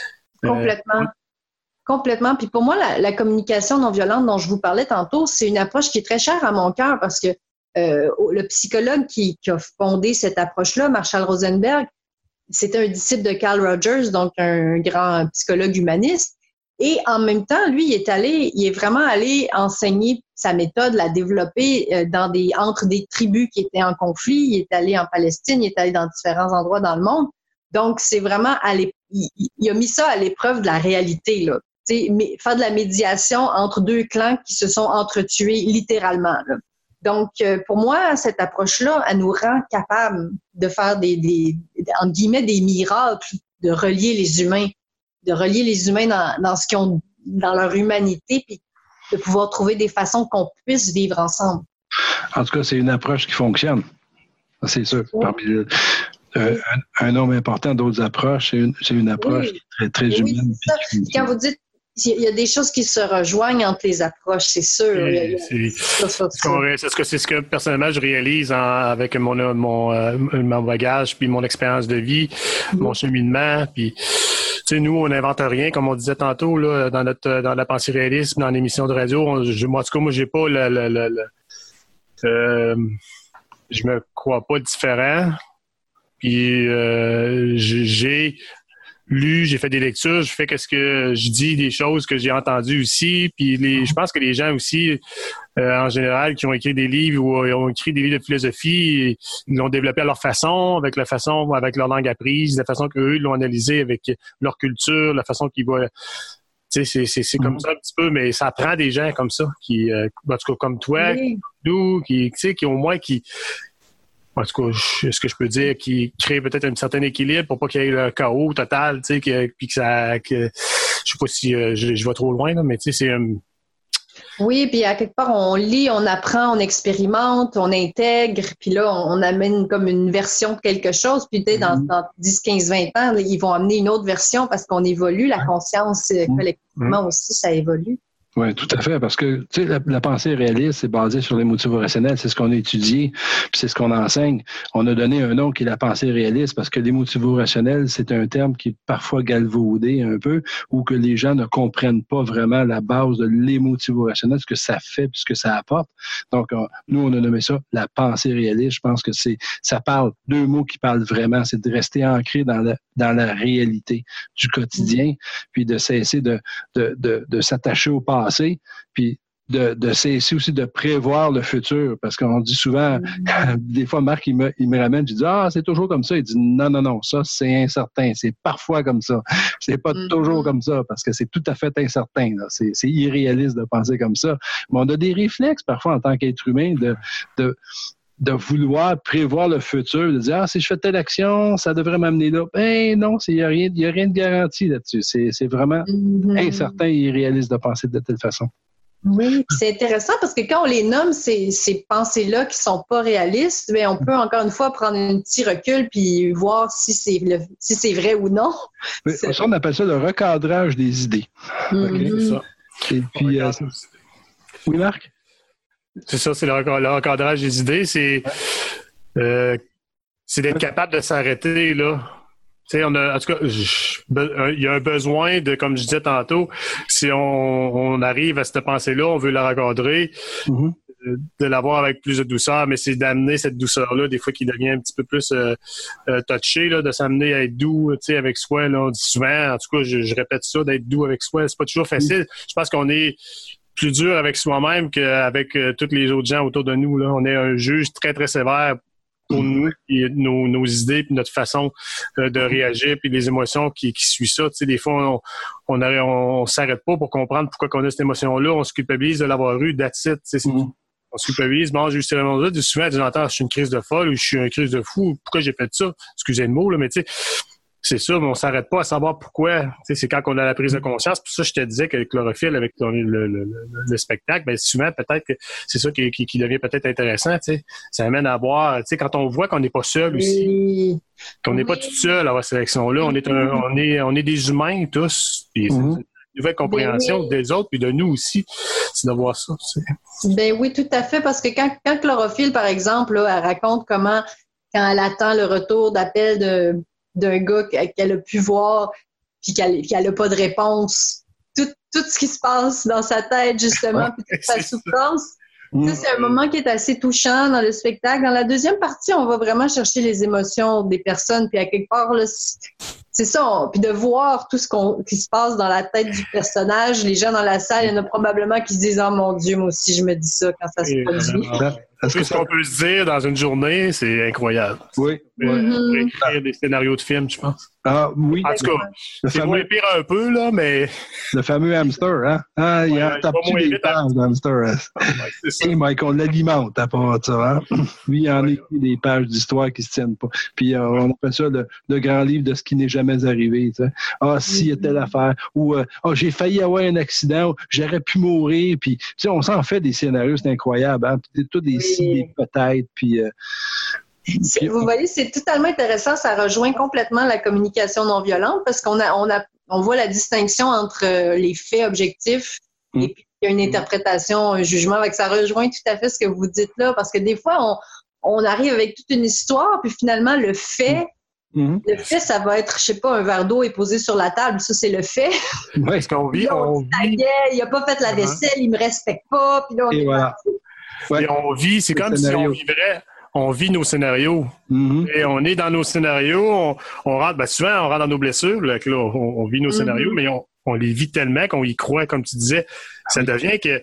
Complètement. Puis pour moi, la communication non violente dont je vous parlais tantôt, c'est une approche qui est très chère à mon cœur parce que le psychologue qui a fondé cette approche-là, Marshall Rosenberg, c'était un disciple de Carl Rogers, donc un grand psychologue humaniste. Et en même temps, lui, il est vraiment allé enseigner sa méthode, la développer entre des tribus qui étaient en conflit. Il est allé en Palestine, il est allé dans différents endroits dans le monde. Donc, c'est vraiment il a mis ça à l'épreuve de la réalité, là. Faire de la médiation entre deux clans qui se sont entretués littéralement, là. Donc, pour moi, cette approche-là, elle nous rend capables de faire entre guillemets, des miracles, de relier les humains dans ce qu'ils ont, dans leur humanité, puis de pouvoir trouver des façons qu'on puisse vivre ensemble. En tout cas, c'est une approche qui fonctionne. C'est sûr. Oui. Parmi un nombre important d'autres approches, c'est une approche très, très humaine. Quand vous dites il y a des choses qui se rejoignent entre les approches, c'est sûr. C'est ce que personnellement je réalise avec mon bagage, puis mon expérience de vie, mon cheminement, puis nous, on n'invente rien, comme on disait tantôt là, dans la pensée réaliste, dans l'émission de radio. Moi, en tout cas, moi, j'ai pas je me crois pas différent. Puis j'ai fait des lectures, je fais qu'est-ce que je dis, des choses que j'ai entendues aussi. Puis je pense que les gens aussi, en général, qui ont écrit des livres ou ont écrit des livres de philosophie, ils l'ont développé à leur façon, avec leur langue apprise, la façon qu'eux l'ont analysé avec leur culture, la façon qu'ils voient. C'est comme ça un petit peu, mais ça prend des gens comme ça, qui, en tout cas comme toi, nous, qui au moins en tout cas, ce que je peux dire, qui crée peut-être un certain équilibre pour pas qu'il y ait le chaos total, puis que je sais pas si je vais trop loin, là, mais tu sais, c'est... Oui, puis à quelque part, on lit, on apprend, on expérimente, on intègre, puis là, on amène comme une version de quelque chose, puis peut-être dans 10, 15, 20 ans, là, ils vont amener une autre version parce qu'on évolue, la conscience collectivement aussi, ça évolue. Oui, tout à fait, parce que tu sais, la pensée réaliste, c'est basé sur les motifs rationnels, c'est ce qu'on a étudié, puis c'est ce qu'on enseigne. On a donné un nom qui est la pensée réaliste, parce que les motifs rationnels, c'est un terme qui est parfois galvaudé un peu, ou que les gens ne comprennent pas vraiment la base de l'émotif rationnel, ce que ça fait, puis ce que ça apporte. Donc, nous, on a nommé ça la pensée réaliste. Je pense que ça parle, deux mots qui parlent vraiment, c'est de rester ancré dans la réalité du quotidien, puis de cesser de s'attacher au passé, puis de cesser aussi de prévoir le futur, parce qu'on dit souvent, des fois Marc il me ramène, je dis c'est toujours comme ça, il dit non, ça c'est incertain, c'est parfois comme ça, c'est pas toujours comme ça, parce que c'est tout à fait incertain, là. C'est irréaliste de penser comme ça, mais on a des réflexes parfois en tant qu'être humain de vouloir prévoir le futur, de dire si je fais telle action, ça devrait m'amener là. Ben non, il y a rien de garanti là-dessus. C'est vraiment incertain et irréaliste de penser de telle façon. Oui, c'est intéressant parce que quand on les nomme, ces pensées-là qui sont pas réalistes, bien, on peut encore une fois prendre un petit recul puis voir si c'est vrai ou non. Oui, ça, on appelle ça le recadrage des idées. Okay. C'est ça. Et puis, oui, Marc? C'est ça, c'est le recadrage des idées. C'est c'est d'être capable de s'arrêter, là. Tu sais, en tout cas, il y a un besoin de, comme je disais tantôt, si on arrive à cette pensée-là, on veut la recadrer, de l'avoir avec plus de douceur, mais c'est d'amener cette douceur-là, des fois, qui devient un petit peu plus touché, là, de s'amener à être doux, tu sais, avec soi, là. On dit souvent, en tout cas, je répète ça, d'être doux avec soi, c'est pas toujours facile. Je pense qu'on est plus dur avec soi-même qu'avec tous les autres gens autour de nous, là. On est un juge très, très sévère pour nous, et nos idées, puis notre façon de réagir, puis les émotions qui suivent ça. Tu sais, des fois, on s'arrête pas pour comprendre pourquoi on a cette émotion-là. On se culpabilise de l'avoir eu, that's it. Tu sais, on se culpabilise, j'ai eu cette émotion-là. Souvent, j'entends, je suis une crise de folle ou je suis une crise de fou. Pourquoi j'ai fait ça? Excusez le mot, là, mais tu sais, c'est ça, mais on s'arrête pas à savoir pourquoi. Tu sais, c'est quand on a la prise de conscience. Pour ça, je te disais que le chlorophylle avec le spectacle, ben souvent, peut-être que c'est ça qui devient peut-être intéressant. Tu sais, ça amène à voir. Tu sais, quand on voit qu'on n'est pas seul aussi, qu'on n'est pas tout seul à la sélection-là, on est des humains tous. Puis c'est une nouvelle compréhension des autres puis de nous aussi, c'est de voir ça. Ben oui, tout à fait, parce que quand Chlorophylle, par exemple, là, elle raconte comment, quand elle attend le retour d'appel d'un gars qu'elle a pu voir puis qu'elle n'a pas de réponse. Tout ce qui se passe dans sa tête, justement, puis toute sa souffrance. Ça, c'est un moment qui est assez touchant dans le spectacle. Dans la deuxième partie, on va vraiment chercher les émotions des personnes, puis à quelque part, là, c'est ça. Puis de voir tout ce qui se passe dans la tête du personnage. Les gens dans la salle, il y en a probablement qui se disent « Oh mon Dieu, moi aussi, je me dis ça quand ça se produit. » Tout ce qu'on peut se dire dans une journée, c'est incroyable. Oui. On pourrait écrire des scénarios de films, je pense. Ah oui. En tout cas, c'est moins pire un peu, là, mais... Le fameux hamster, hein? Il a tapé des pages, l'hamster. Et Mike, on l'alimente à part ça, hein? Lui, il en écrit des pages d'histoire qui se tiennent pas. Puis on appelle ça le grand livre de ce qui n'est jamais arrivé, tu sais. Ah, s'il y a telle affaire. Ou, j'ai failli avoir un accident, j'aurais pu mourir. Puis, tu sais, on s'en fait des scénarios, c'est incroyable, hein? Tout des si, peut-être, puis... Vous voyez, c'est totalement intéressant. Ça rejoint complètement la communication non violente parce qu'on voit la distinction entre les faits objectifs et puis une interprétation, un jugement. Ça rejoint tout à fait ce que vous dites là parce que des fois, on arrive avec toute une histoire puis finalement, le fait, ça va être, je sais pas, un verre d'eau est posé sur la table. Ça, c'est le fait. Oui, ce qu'on vit. Il a pas fait la vaisselle, il me respecte pas. Puis là, et voilà. Et on vit, c'est comme si on vit nos scénarios. Et on est dans nos scénarios, on rentre, souvent on rentre dans nos blessures, là, on vit nos scénarios, mais on les vit tellement qu'on y croit, comme tu disais. Ça devient que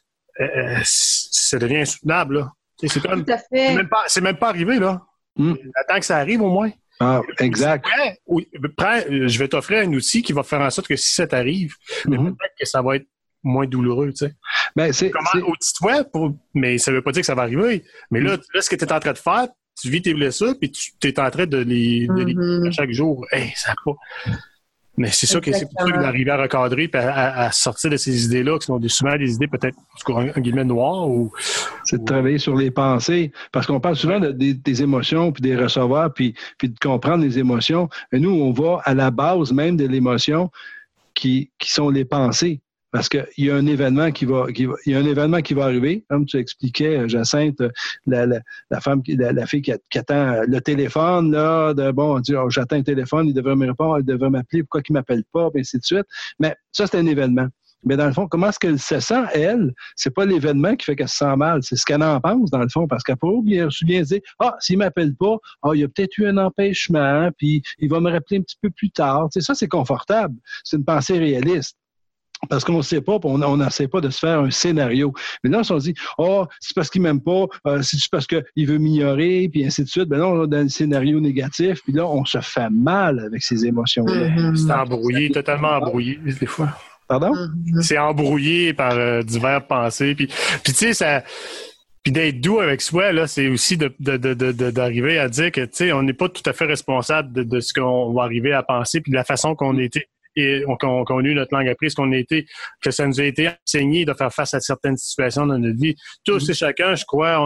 ça devient insoutenable. Là. C'est comme, tout à fait. C'est même pas arrivé, là. Attends que ça arrive au moins. Ah, exact. Je vais t'offrir un outil qui va faire en sorte que si ça t'arrive, mais peut-être que ça va être moins douloureux, tu sais. Ben, au-dessus mais ça veut pas dire que ça va arriver. Mais là, ce que tu es en train de faire, tu vis tes blessures, puis tu es en train de les chaque jour. Ça va pas. Mais c'est ça que c'est pour ça d'arriver à recadrer et à sortir de ces idées-là, qui sont souvent des idées peut-être, en guillemets, noires. C'est de travailler sur les pensées. Parce qu'on parle souvent des émotions, puis des recevoir, puis de comprendre les émotions. Et nous, on va à la base même de l'émotion qui sont les pensées. Parce qu'il y a un événement qui va arriver, comme tu expliquais, Jacinthe, la fille qui attend le téléphone, là, j'attends un téléphone, il devrait me répondre, il devrait m'appeler, pourquoi il m'appelle pas, et ainsi de suite. Mais ça, c'est un événement. Mais dans le fond, comment est-ce qu'elle se sent, elle? C'est pas l'événement qui fait qu'elle se sent mal, c'est ce qu'elle en pense, dans le fond, parce qu'elle peut bien se dire, s'il m'appelle pas, il y a peut-être eu un empêchement, puis il va me rappeler un petit peu plus tard. Tu sais, ça, c'est confortable. C'est une pensée réaliste. Parce qu'on ne sait pas, on n'essaie pas de se faire un scénario. Mais là, si on se dit, c'est parce qu'il m'aime pas, c'est juste parce qu'il veut m'ignorer, puis ainsi de suite. Ben là, on est dans le scénario négatif, puis là, on se fait mal avec ces émotions-là. C'est embrouillé, totalement embrouillé, des fois. Pardon? C'est embrouillé par diverses pensées. Puis tu sais, ça... Puis d'être doux avec soi, là, c'est aussi d'arriver à dire que, tu sais, on n'est pas tout à fait responsable de ce qu'on va arriver à penser, puis de la façon qu'on était. Et qu'on a eu notre langue apprise, que ça nous a été enseigné de faire face à certaines situations dans notre vie. Tous et chacun, je crois,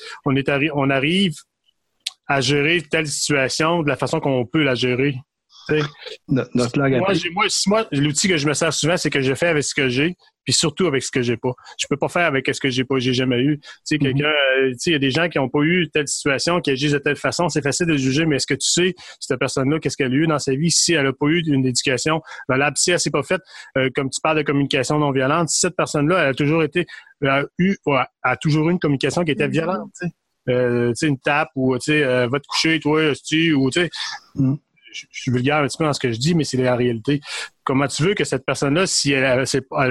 on arrive à gérer telle situation de la façon qu'on peut la gérer. Notre langue moi, l'outil que je me sers souvent, c'est que je fais avec ce que j'ai, puis surtout avec ce que j'ai pas. Je peux pas faire avec ce que j'ai jamais eu. Tu sais, quelqu'un, il y a des gens qui n'ont pas eu telle situation, qui agissent de telle façon. C'est facile de juger, mais est-ce que tu sais, cette personne-là, qu'est-ce qu'elle a eu dans sa vie? Si elle a pas eu une éducation valable, si elle s'est pas faite, comme tu parles de communication non violente, si cette personne-là, elle a toujours été, a toujours eu une communication qui était violente, tu sais, une tape ou, tu sais, va te coucher, toi, ou, tu sais, je suis vulgaire un petit peu dans ce que je dis, mais c'est la réalité. Comment tu veux que cette personne-là, si elle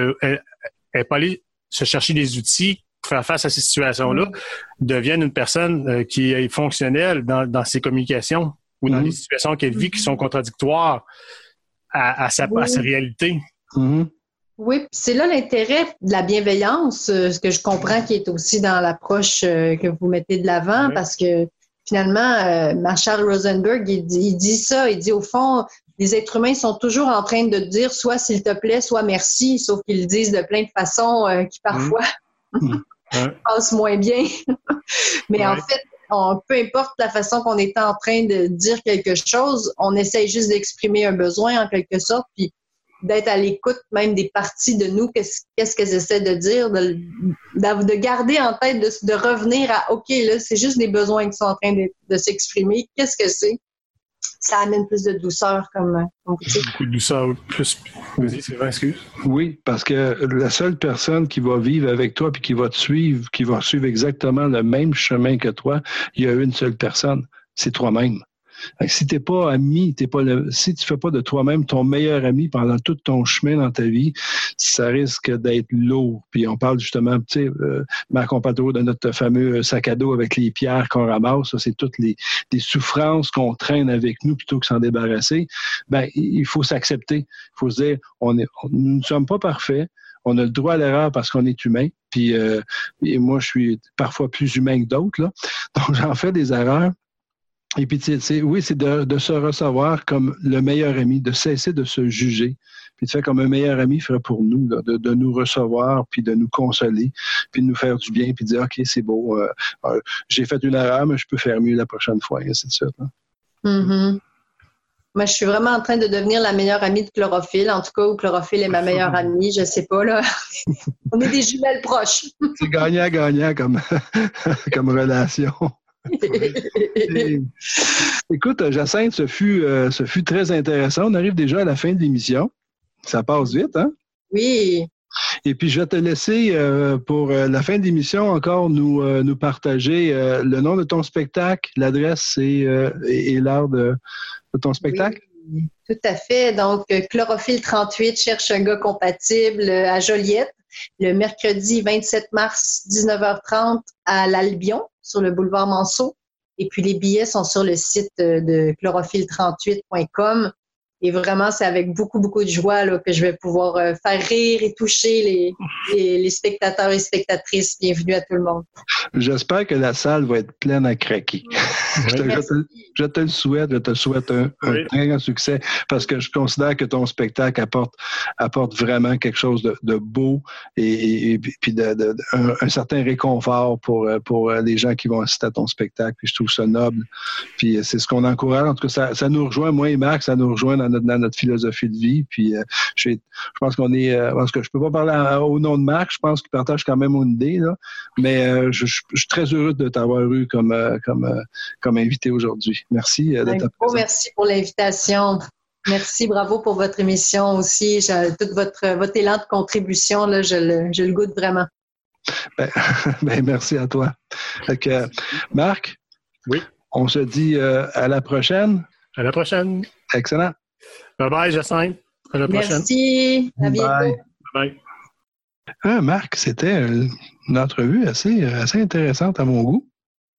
n'est pas allée se chercher des outils pour faire face à ces situations-là, devienne une personne qui est fonctionnelle dans ses communications ou dans les situations qu'elle vit qui sont contradictoires à sa réalité? Oui, c'est là l'intérêt de la bienveillance, ce que je comprends qui est aussi dans l'approche que vous mettez de l'avant, parce que finalement, Marshall Rosenberg, il dit ça, il dit au fond, les êtres humains sont toujours en train de dire soit s'il te plaît, soit merci, sauf qu'ils le disent de plein de façons qui parfois passent moins bien. Mais en fait, peu importe la façon qu'on est en train de dire quelque chose, on essaye juste d'exprimer un besoin en quelque sorte, puis d'être à l'écoute même des parties de nous, qu'est-ce qu'elles essaient de dire, de garder en tête, de revenir à OK, là, c'est juste des besoins qui sont en train de s'exprimer. Qu'est-ce que c'est? Ça amène plus de douceur comme beaucoup de douceur, plus. Vas-y, c'est vrai, excuse. Oui, parce que la seule personne qui va vivre avec toi puis qui va te suivre, qui va suivre exactement le même chemin que toi, il y a une seule personne, c'est toi-même. Si t'es pas ami, si tu fais pas de toi-même ton meilleur ami pendant tout ton chemin dans ta vie, ça risque d'être lourd. Puis on parle justement, tu sais, Marc, on parle toujours de notre fameux sac à dos avec les pierres qu'on ramasse. Ça, c'est toutes les souffrances qu'on traîne avec nous plutôt que s'en débarrasser. Ben, il faut s'accepter. Il faut se dire, nous ne sommes pas parfaits. On a le droit à l'erreur parce qu'on est humain. Puis et moi, je suis parfois plus humain que d'autres, là. Donc, j'en fais des erreurs. Et puis, c'est de se recevoir comme le meilleur ami, de cesser de se juger, puis de faire comme un meilleur ami ferait pour nous, là, de nous recevoir, puis de nous consoler, puis de nous faire du bien, puis de dire, OK, c'est beau, j'ai fait une erreur, mais je peux faire mieux la prochaine fois, et ainsi de suite. Hein. Moi, je suis vraiment en train de devenir la meilleure amie de Chlorophylle, en tout cas, où Chlorophylle est ma meilleure amie, je sais pas, là. On est des jumelles proches. C'est gagnant-gagnant comme relation. Écoute, Jacinthe, ce fut très intéressant. On arrive déjà à la fin de l'émission. Ça passe vite, hein? Oui. Et puis, je vais te laisser pour la fin de l'émission encore nous partager le nom de ton spectacle, l'adresse et l'heure de ton spectacle. Oui, tout à fait. Donc, Chlorophylle 38 cherche un gars compatible à Joliette, le mercredi 27 mars, 19h30 à l'Albion, sur le boulevard Manceau. Et puis, les billets sont sur le site de chlorophylle38.com. Et vraiment, c'est avec beaucoup, beaucoup de joie là, que je vais pouvoir faire rire et toucher les spectateurs et spectatrices. Bienvenue à tout le monde. J'espère que la salle va être pleine à craquer. Je te le souhaite. Je te souhaite un très grand succès parce que je considère que ton spectacle apporte vraiment quelque chose de beau et puis un certain réconfort pour les gens qui vont assister à ton spectacle. Puis je trouve ça noble. Puis c'est ce qu'on encourage. En tout cas, ça nous rejoint, moi et Marc, ça nous rejoint dans notre philosophie de vie. Puis je pense qu'on est... parce que je peux pas parler au nom de Marc. Je pense qu'il partage quand même une idée. Là. Mais je suis très heureux de t'avoir eu comme invité aujourd'hui. Merci de ta présence. Merci pour l'invitation. Merci, bravo pour votre émission aussi. Tout votre élan de contribution, là, je le goûte vraiment. Ben, merci à toi. Donc, Marc, oui. On se dit à la prochaine. À la prochaine. Excellent. Bye-bye, Jacinthe. À la prochaine. Merci. À bientôt. Bye. Marc, c'était une entrevue assez intéressante à mon goût.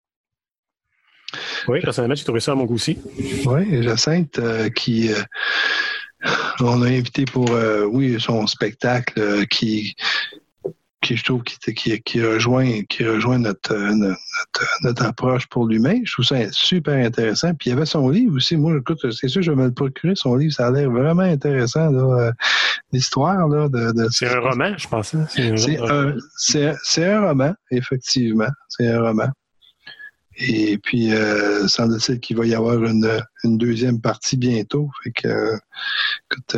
Oui, personnellement, j'ai trouvé ça à mon goût aussi. Oui, Jacinthe, qui on a invité pour son spectacle qui je trouve qui rejoint notre approche pour l'humain. Je trouve ça super intéressant. Puis il y avait son livre aussi. Moi, écoute, c'est sûr, je vais me le procurer. Son livre, ça a l'air vraiment intéressant. Là, l'histoire là de. C'est un roman, je pense. Hein? C'est un roman, effectivement. C'est un roman. Et puis, semble-t-il qu'il va y avoir une deuxième partie bientôt. Fait que, écoute,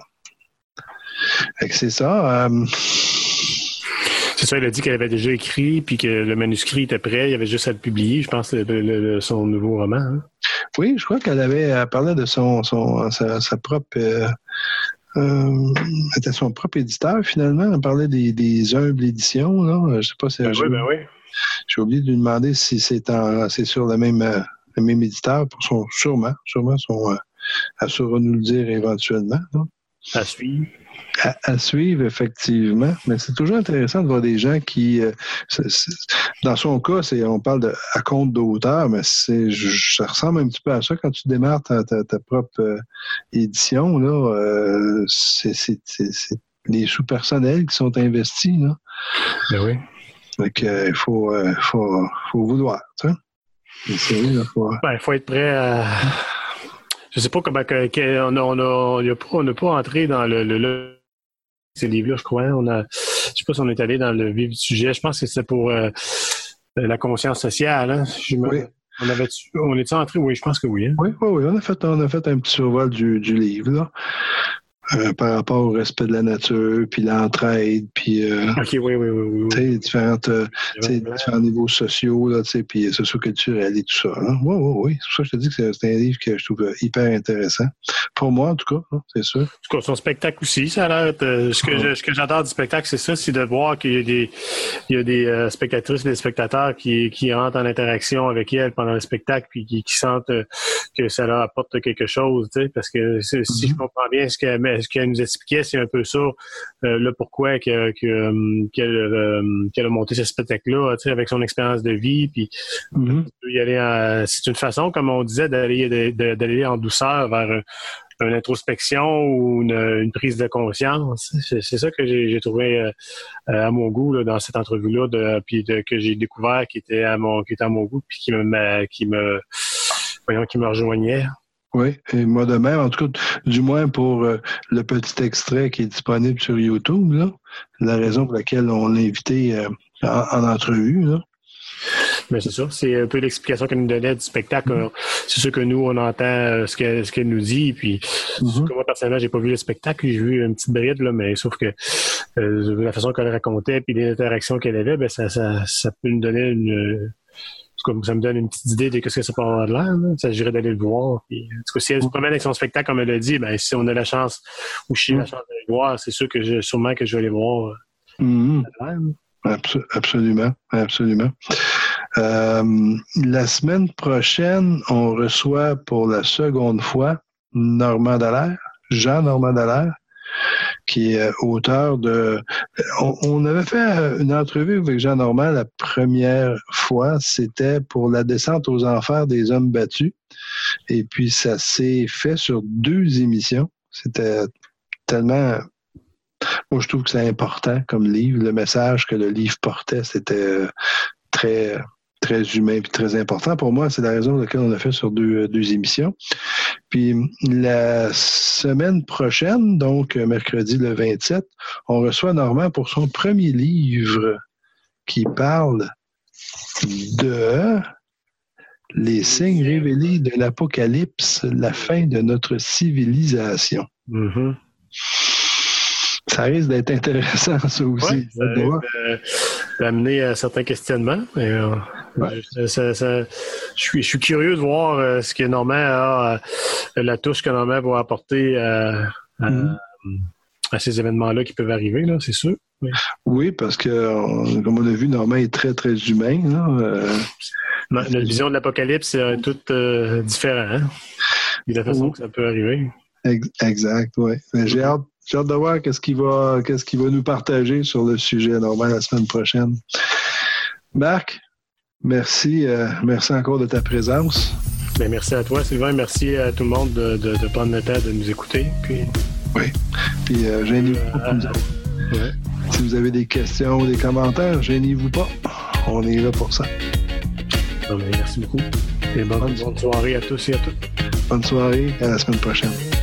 c'est ça. C'est ça, elle a dit qu'elle avait déjà écrit, puis que le manuscrit était prêt, il y avait juste à le publier, je pense, son nouveau roman. Hein? Oui, je crois qu'elle parlait de sa propre... c'était son propre éditeur, finalement. Elle parlait des humbles éditions, là. Je sais pas si... Oui. J'ai oublié de lui demander si c'est sur le même éditeur. Sûrement. Elle saura nous le dire éventuellement. Là. À suivre. À suivre, effectivement. Mais c'est toujours intéressant de voir des gens qui... dans son cas, on parle à compte d'auteur, mais ça ressemble un petit peu à ça quand tu démarres ta propre édition. Là, c'est les sous-personnels qui sont investis. Là. Ben oui. Donc, il faut vouloir, tu sais. Il faut être prêt à... Je sais pas comment... On n'a pas entré dans ces livres-là, je crois. Je sais pas si on est allé dans le vif du sujet. Je pense que c'est pour la conscience sociale. Hein? Oui. On est-tu entré? Oui, je pense que oui. Hein? Oui. On a fait un petit survol du livre, là. Par rapport au respect de la nature, puis l'entraide, puis oui. différents niveaux sociaux, là, puis socioculturels et tout ça. Hein? Oui. C'est pour ça que je te dis que c'est un livre que je trouve hyper intéressant. Pour moi, en tout cas, hein, c'est sûr. En tout cas, son spectacle aussi, ça a l'air... Ce que j'adore du spectacle, c'est ça, c'est de voir qu'il y a des spectatrices et des spectateurs qui rentrent en interaction avec elle pendant le spectacle, puis qui sentent que ça leur apporte quelque chose, tu sais, parce que si je comprends bien ce qu'elle nous expliquait, c'est un peu ça, le pourquoi qu'elle a monté ce spectacle-là, tu sais, avec son expérience de vie, puis y aller c'est une façon, comme on disait, d'aller en douceur vers une introspection ou une prise de conscience. C'est ça que j'ai trouvé à mon goût là, dans cette entrevue-là, que j'ai découvert qui était à mon goût, puis qui me rejoignait. Oui, et moi de même, en tout cas, du moins pour le petit extrait qui est disponible sur YouTube, là, la raison pour laquelle on l'a invité en entrevue. Là. Mais c'est ça, c'est un peu l'explication qu'elle nous donnait du spectacle. C'est sûr que nous, on entend ce qu'elle nous dit, puis moi, personnellement, j'ai pas vu le spectacle, j'ai vu une petite bride, là, mais sauf que la façon qu'elle racontait, puis les interactions qu'elle avait, ben ça peut nous donner ça me donne une petite idée de ce que ça peut avoir de l'air. Ça suggérait d'aller le voir. Puis, en tout cas, si elle se promène avec son spectacle, comme elle l'a dit, ben, si on a la chance, ou j'ai la chance d'aller le voir, c'est sûr que sûrement que je vais aller voir. Absolument. La semaine prochaine, on reçoit pour la seconde fois Jean-Normand Dallaire, qui est auteur de... On avait fait une entrevue avec Jean-Normand la première fois, c'était pour la descente aux enfers des hommes battus. Et puis, ça s'est fait sur 2 émissions. C'était tellement... Moi, je trouve que c'est important comme livre. Le message que le livre portait, c'était très... très humain et très important. Pour moi, c'est la raison pour laquelle on a fait sur 2 émissions. Puis la semaine prochaine, donc mercredi le 27, on reçoit Normand pour son premier livre qui parle de les signes révélés de l'Apocalypse, la fin de notre civilisation. Ça risque d'être intéressant, ça aussi. Ouais, ça risque d'amener certains questionnements. Je suis curieux de voir ce que Normand a, la touche que Normand va apporter à ces événements-là qui peuvent arriver, là, c'est sûr. Oui, parce que, comme on a vu, Normand est très, très humain. Notre vision de l'Apocalypse, c'est toute différente. Hein? De la façon que ça peut arriver. Exact, oui. J'ai hâte de voir qu'est-ce qu'il va nous partager sur le sujet, Normand, la semaine prochaine. Marc, merci encore de ta présence. Bien, merci à toi, Sylvain. Merci à tout le monde de prendre le temps de nous écouter. Oui. Puis, gênez-vous pas. Ouais. Si vous avez des questions ou des commentaires, gênez-vous pas. On est là pour ça. Merci beaucoup. Et bonne soirée à tous et à toutes. Bonne soirée. À la semaine prochaine.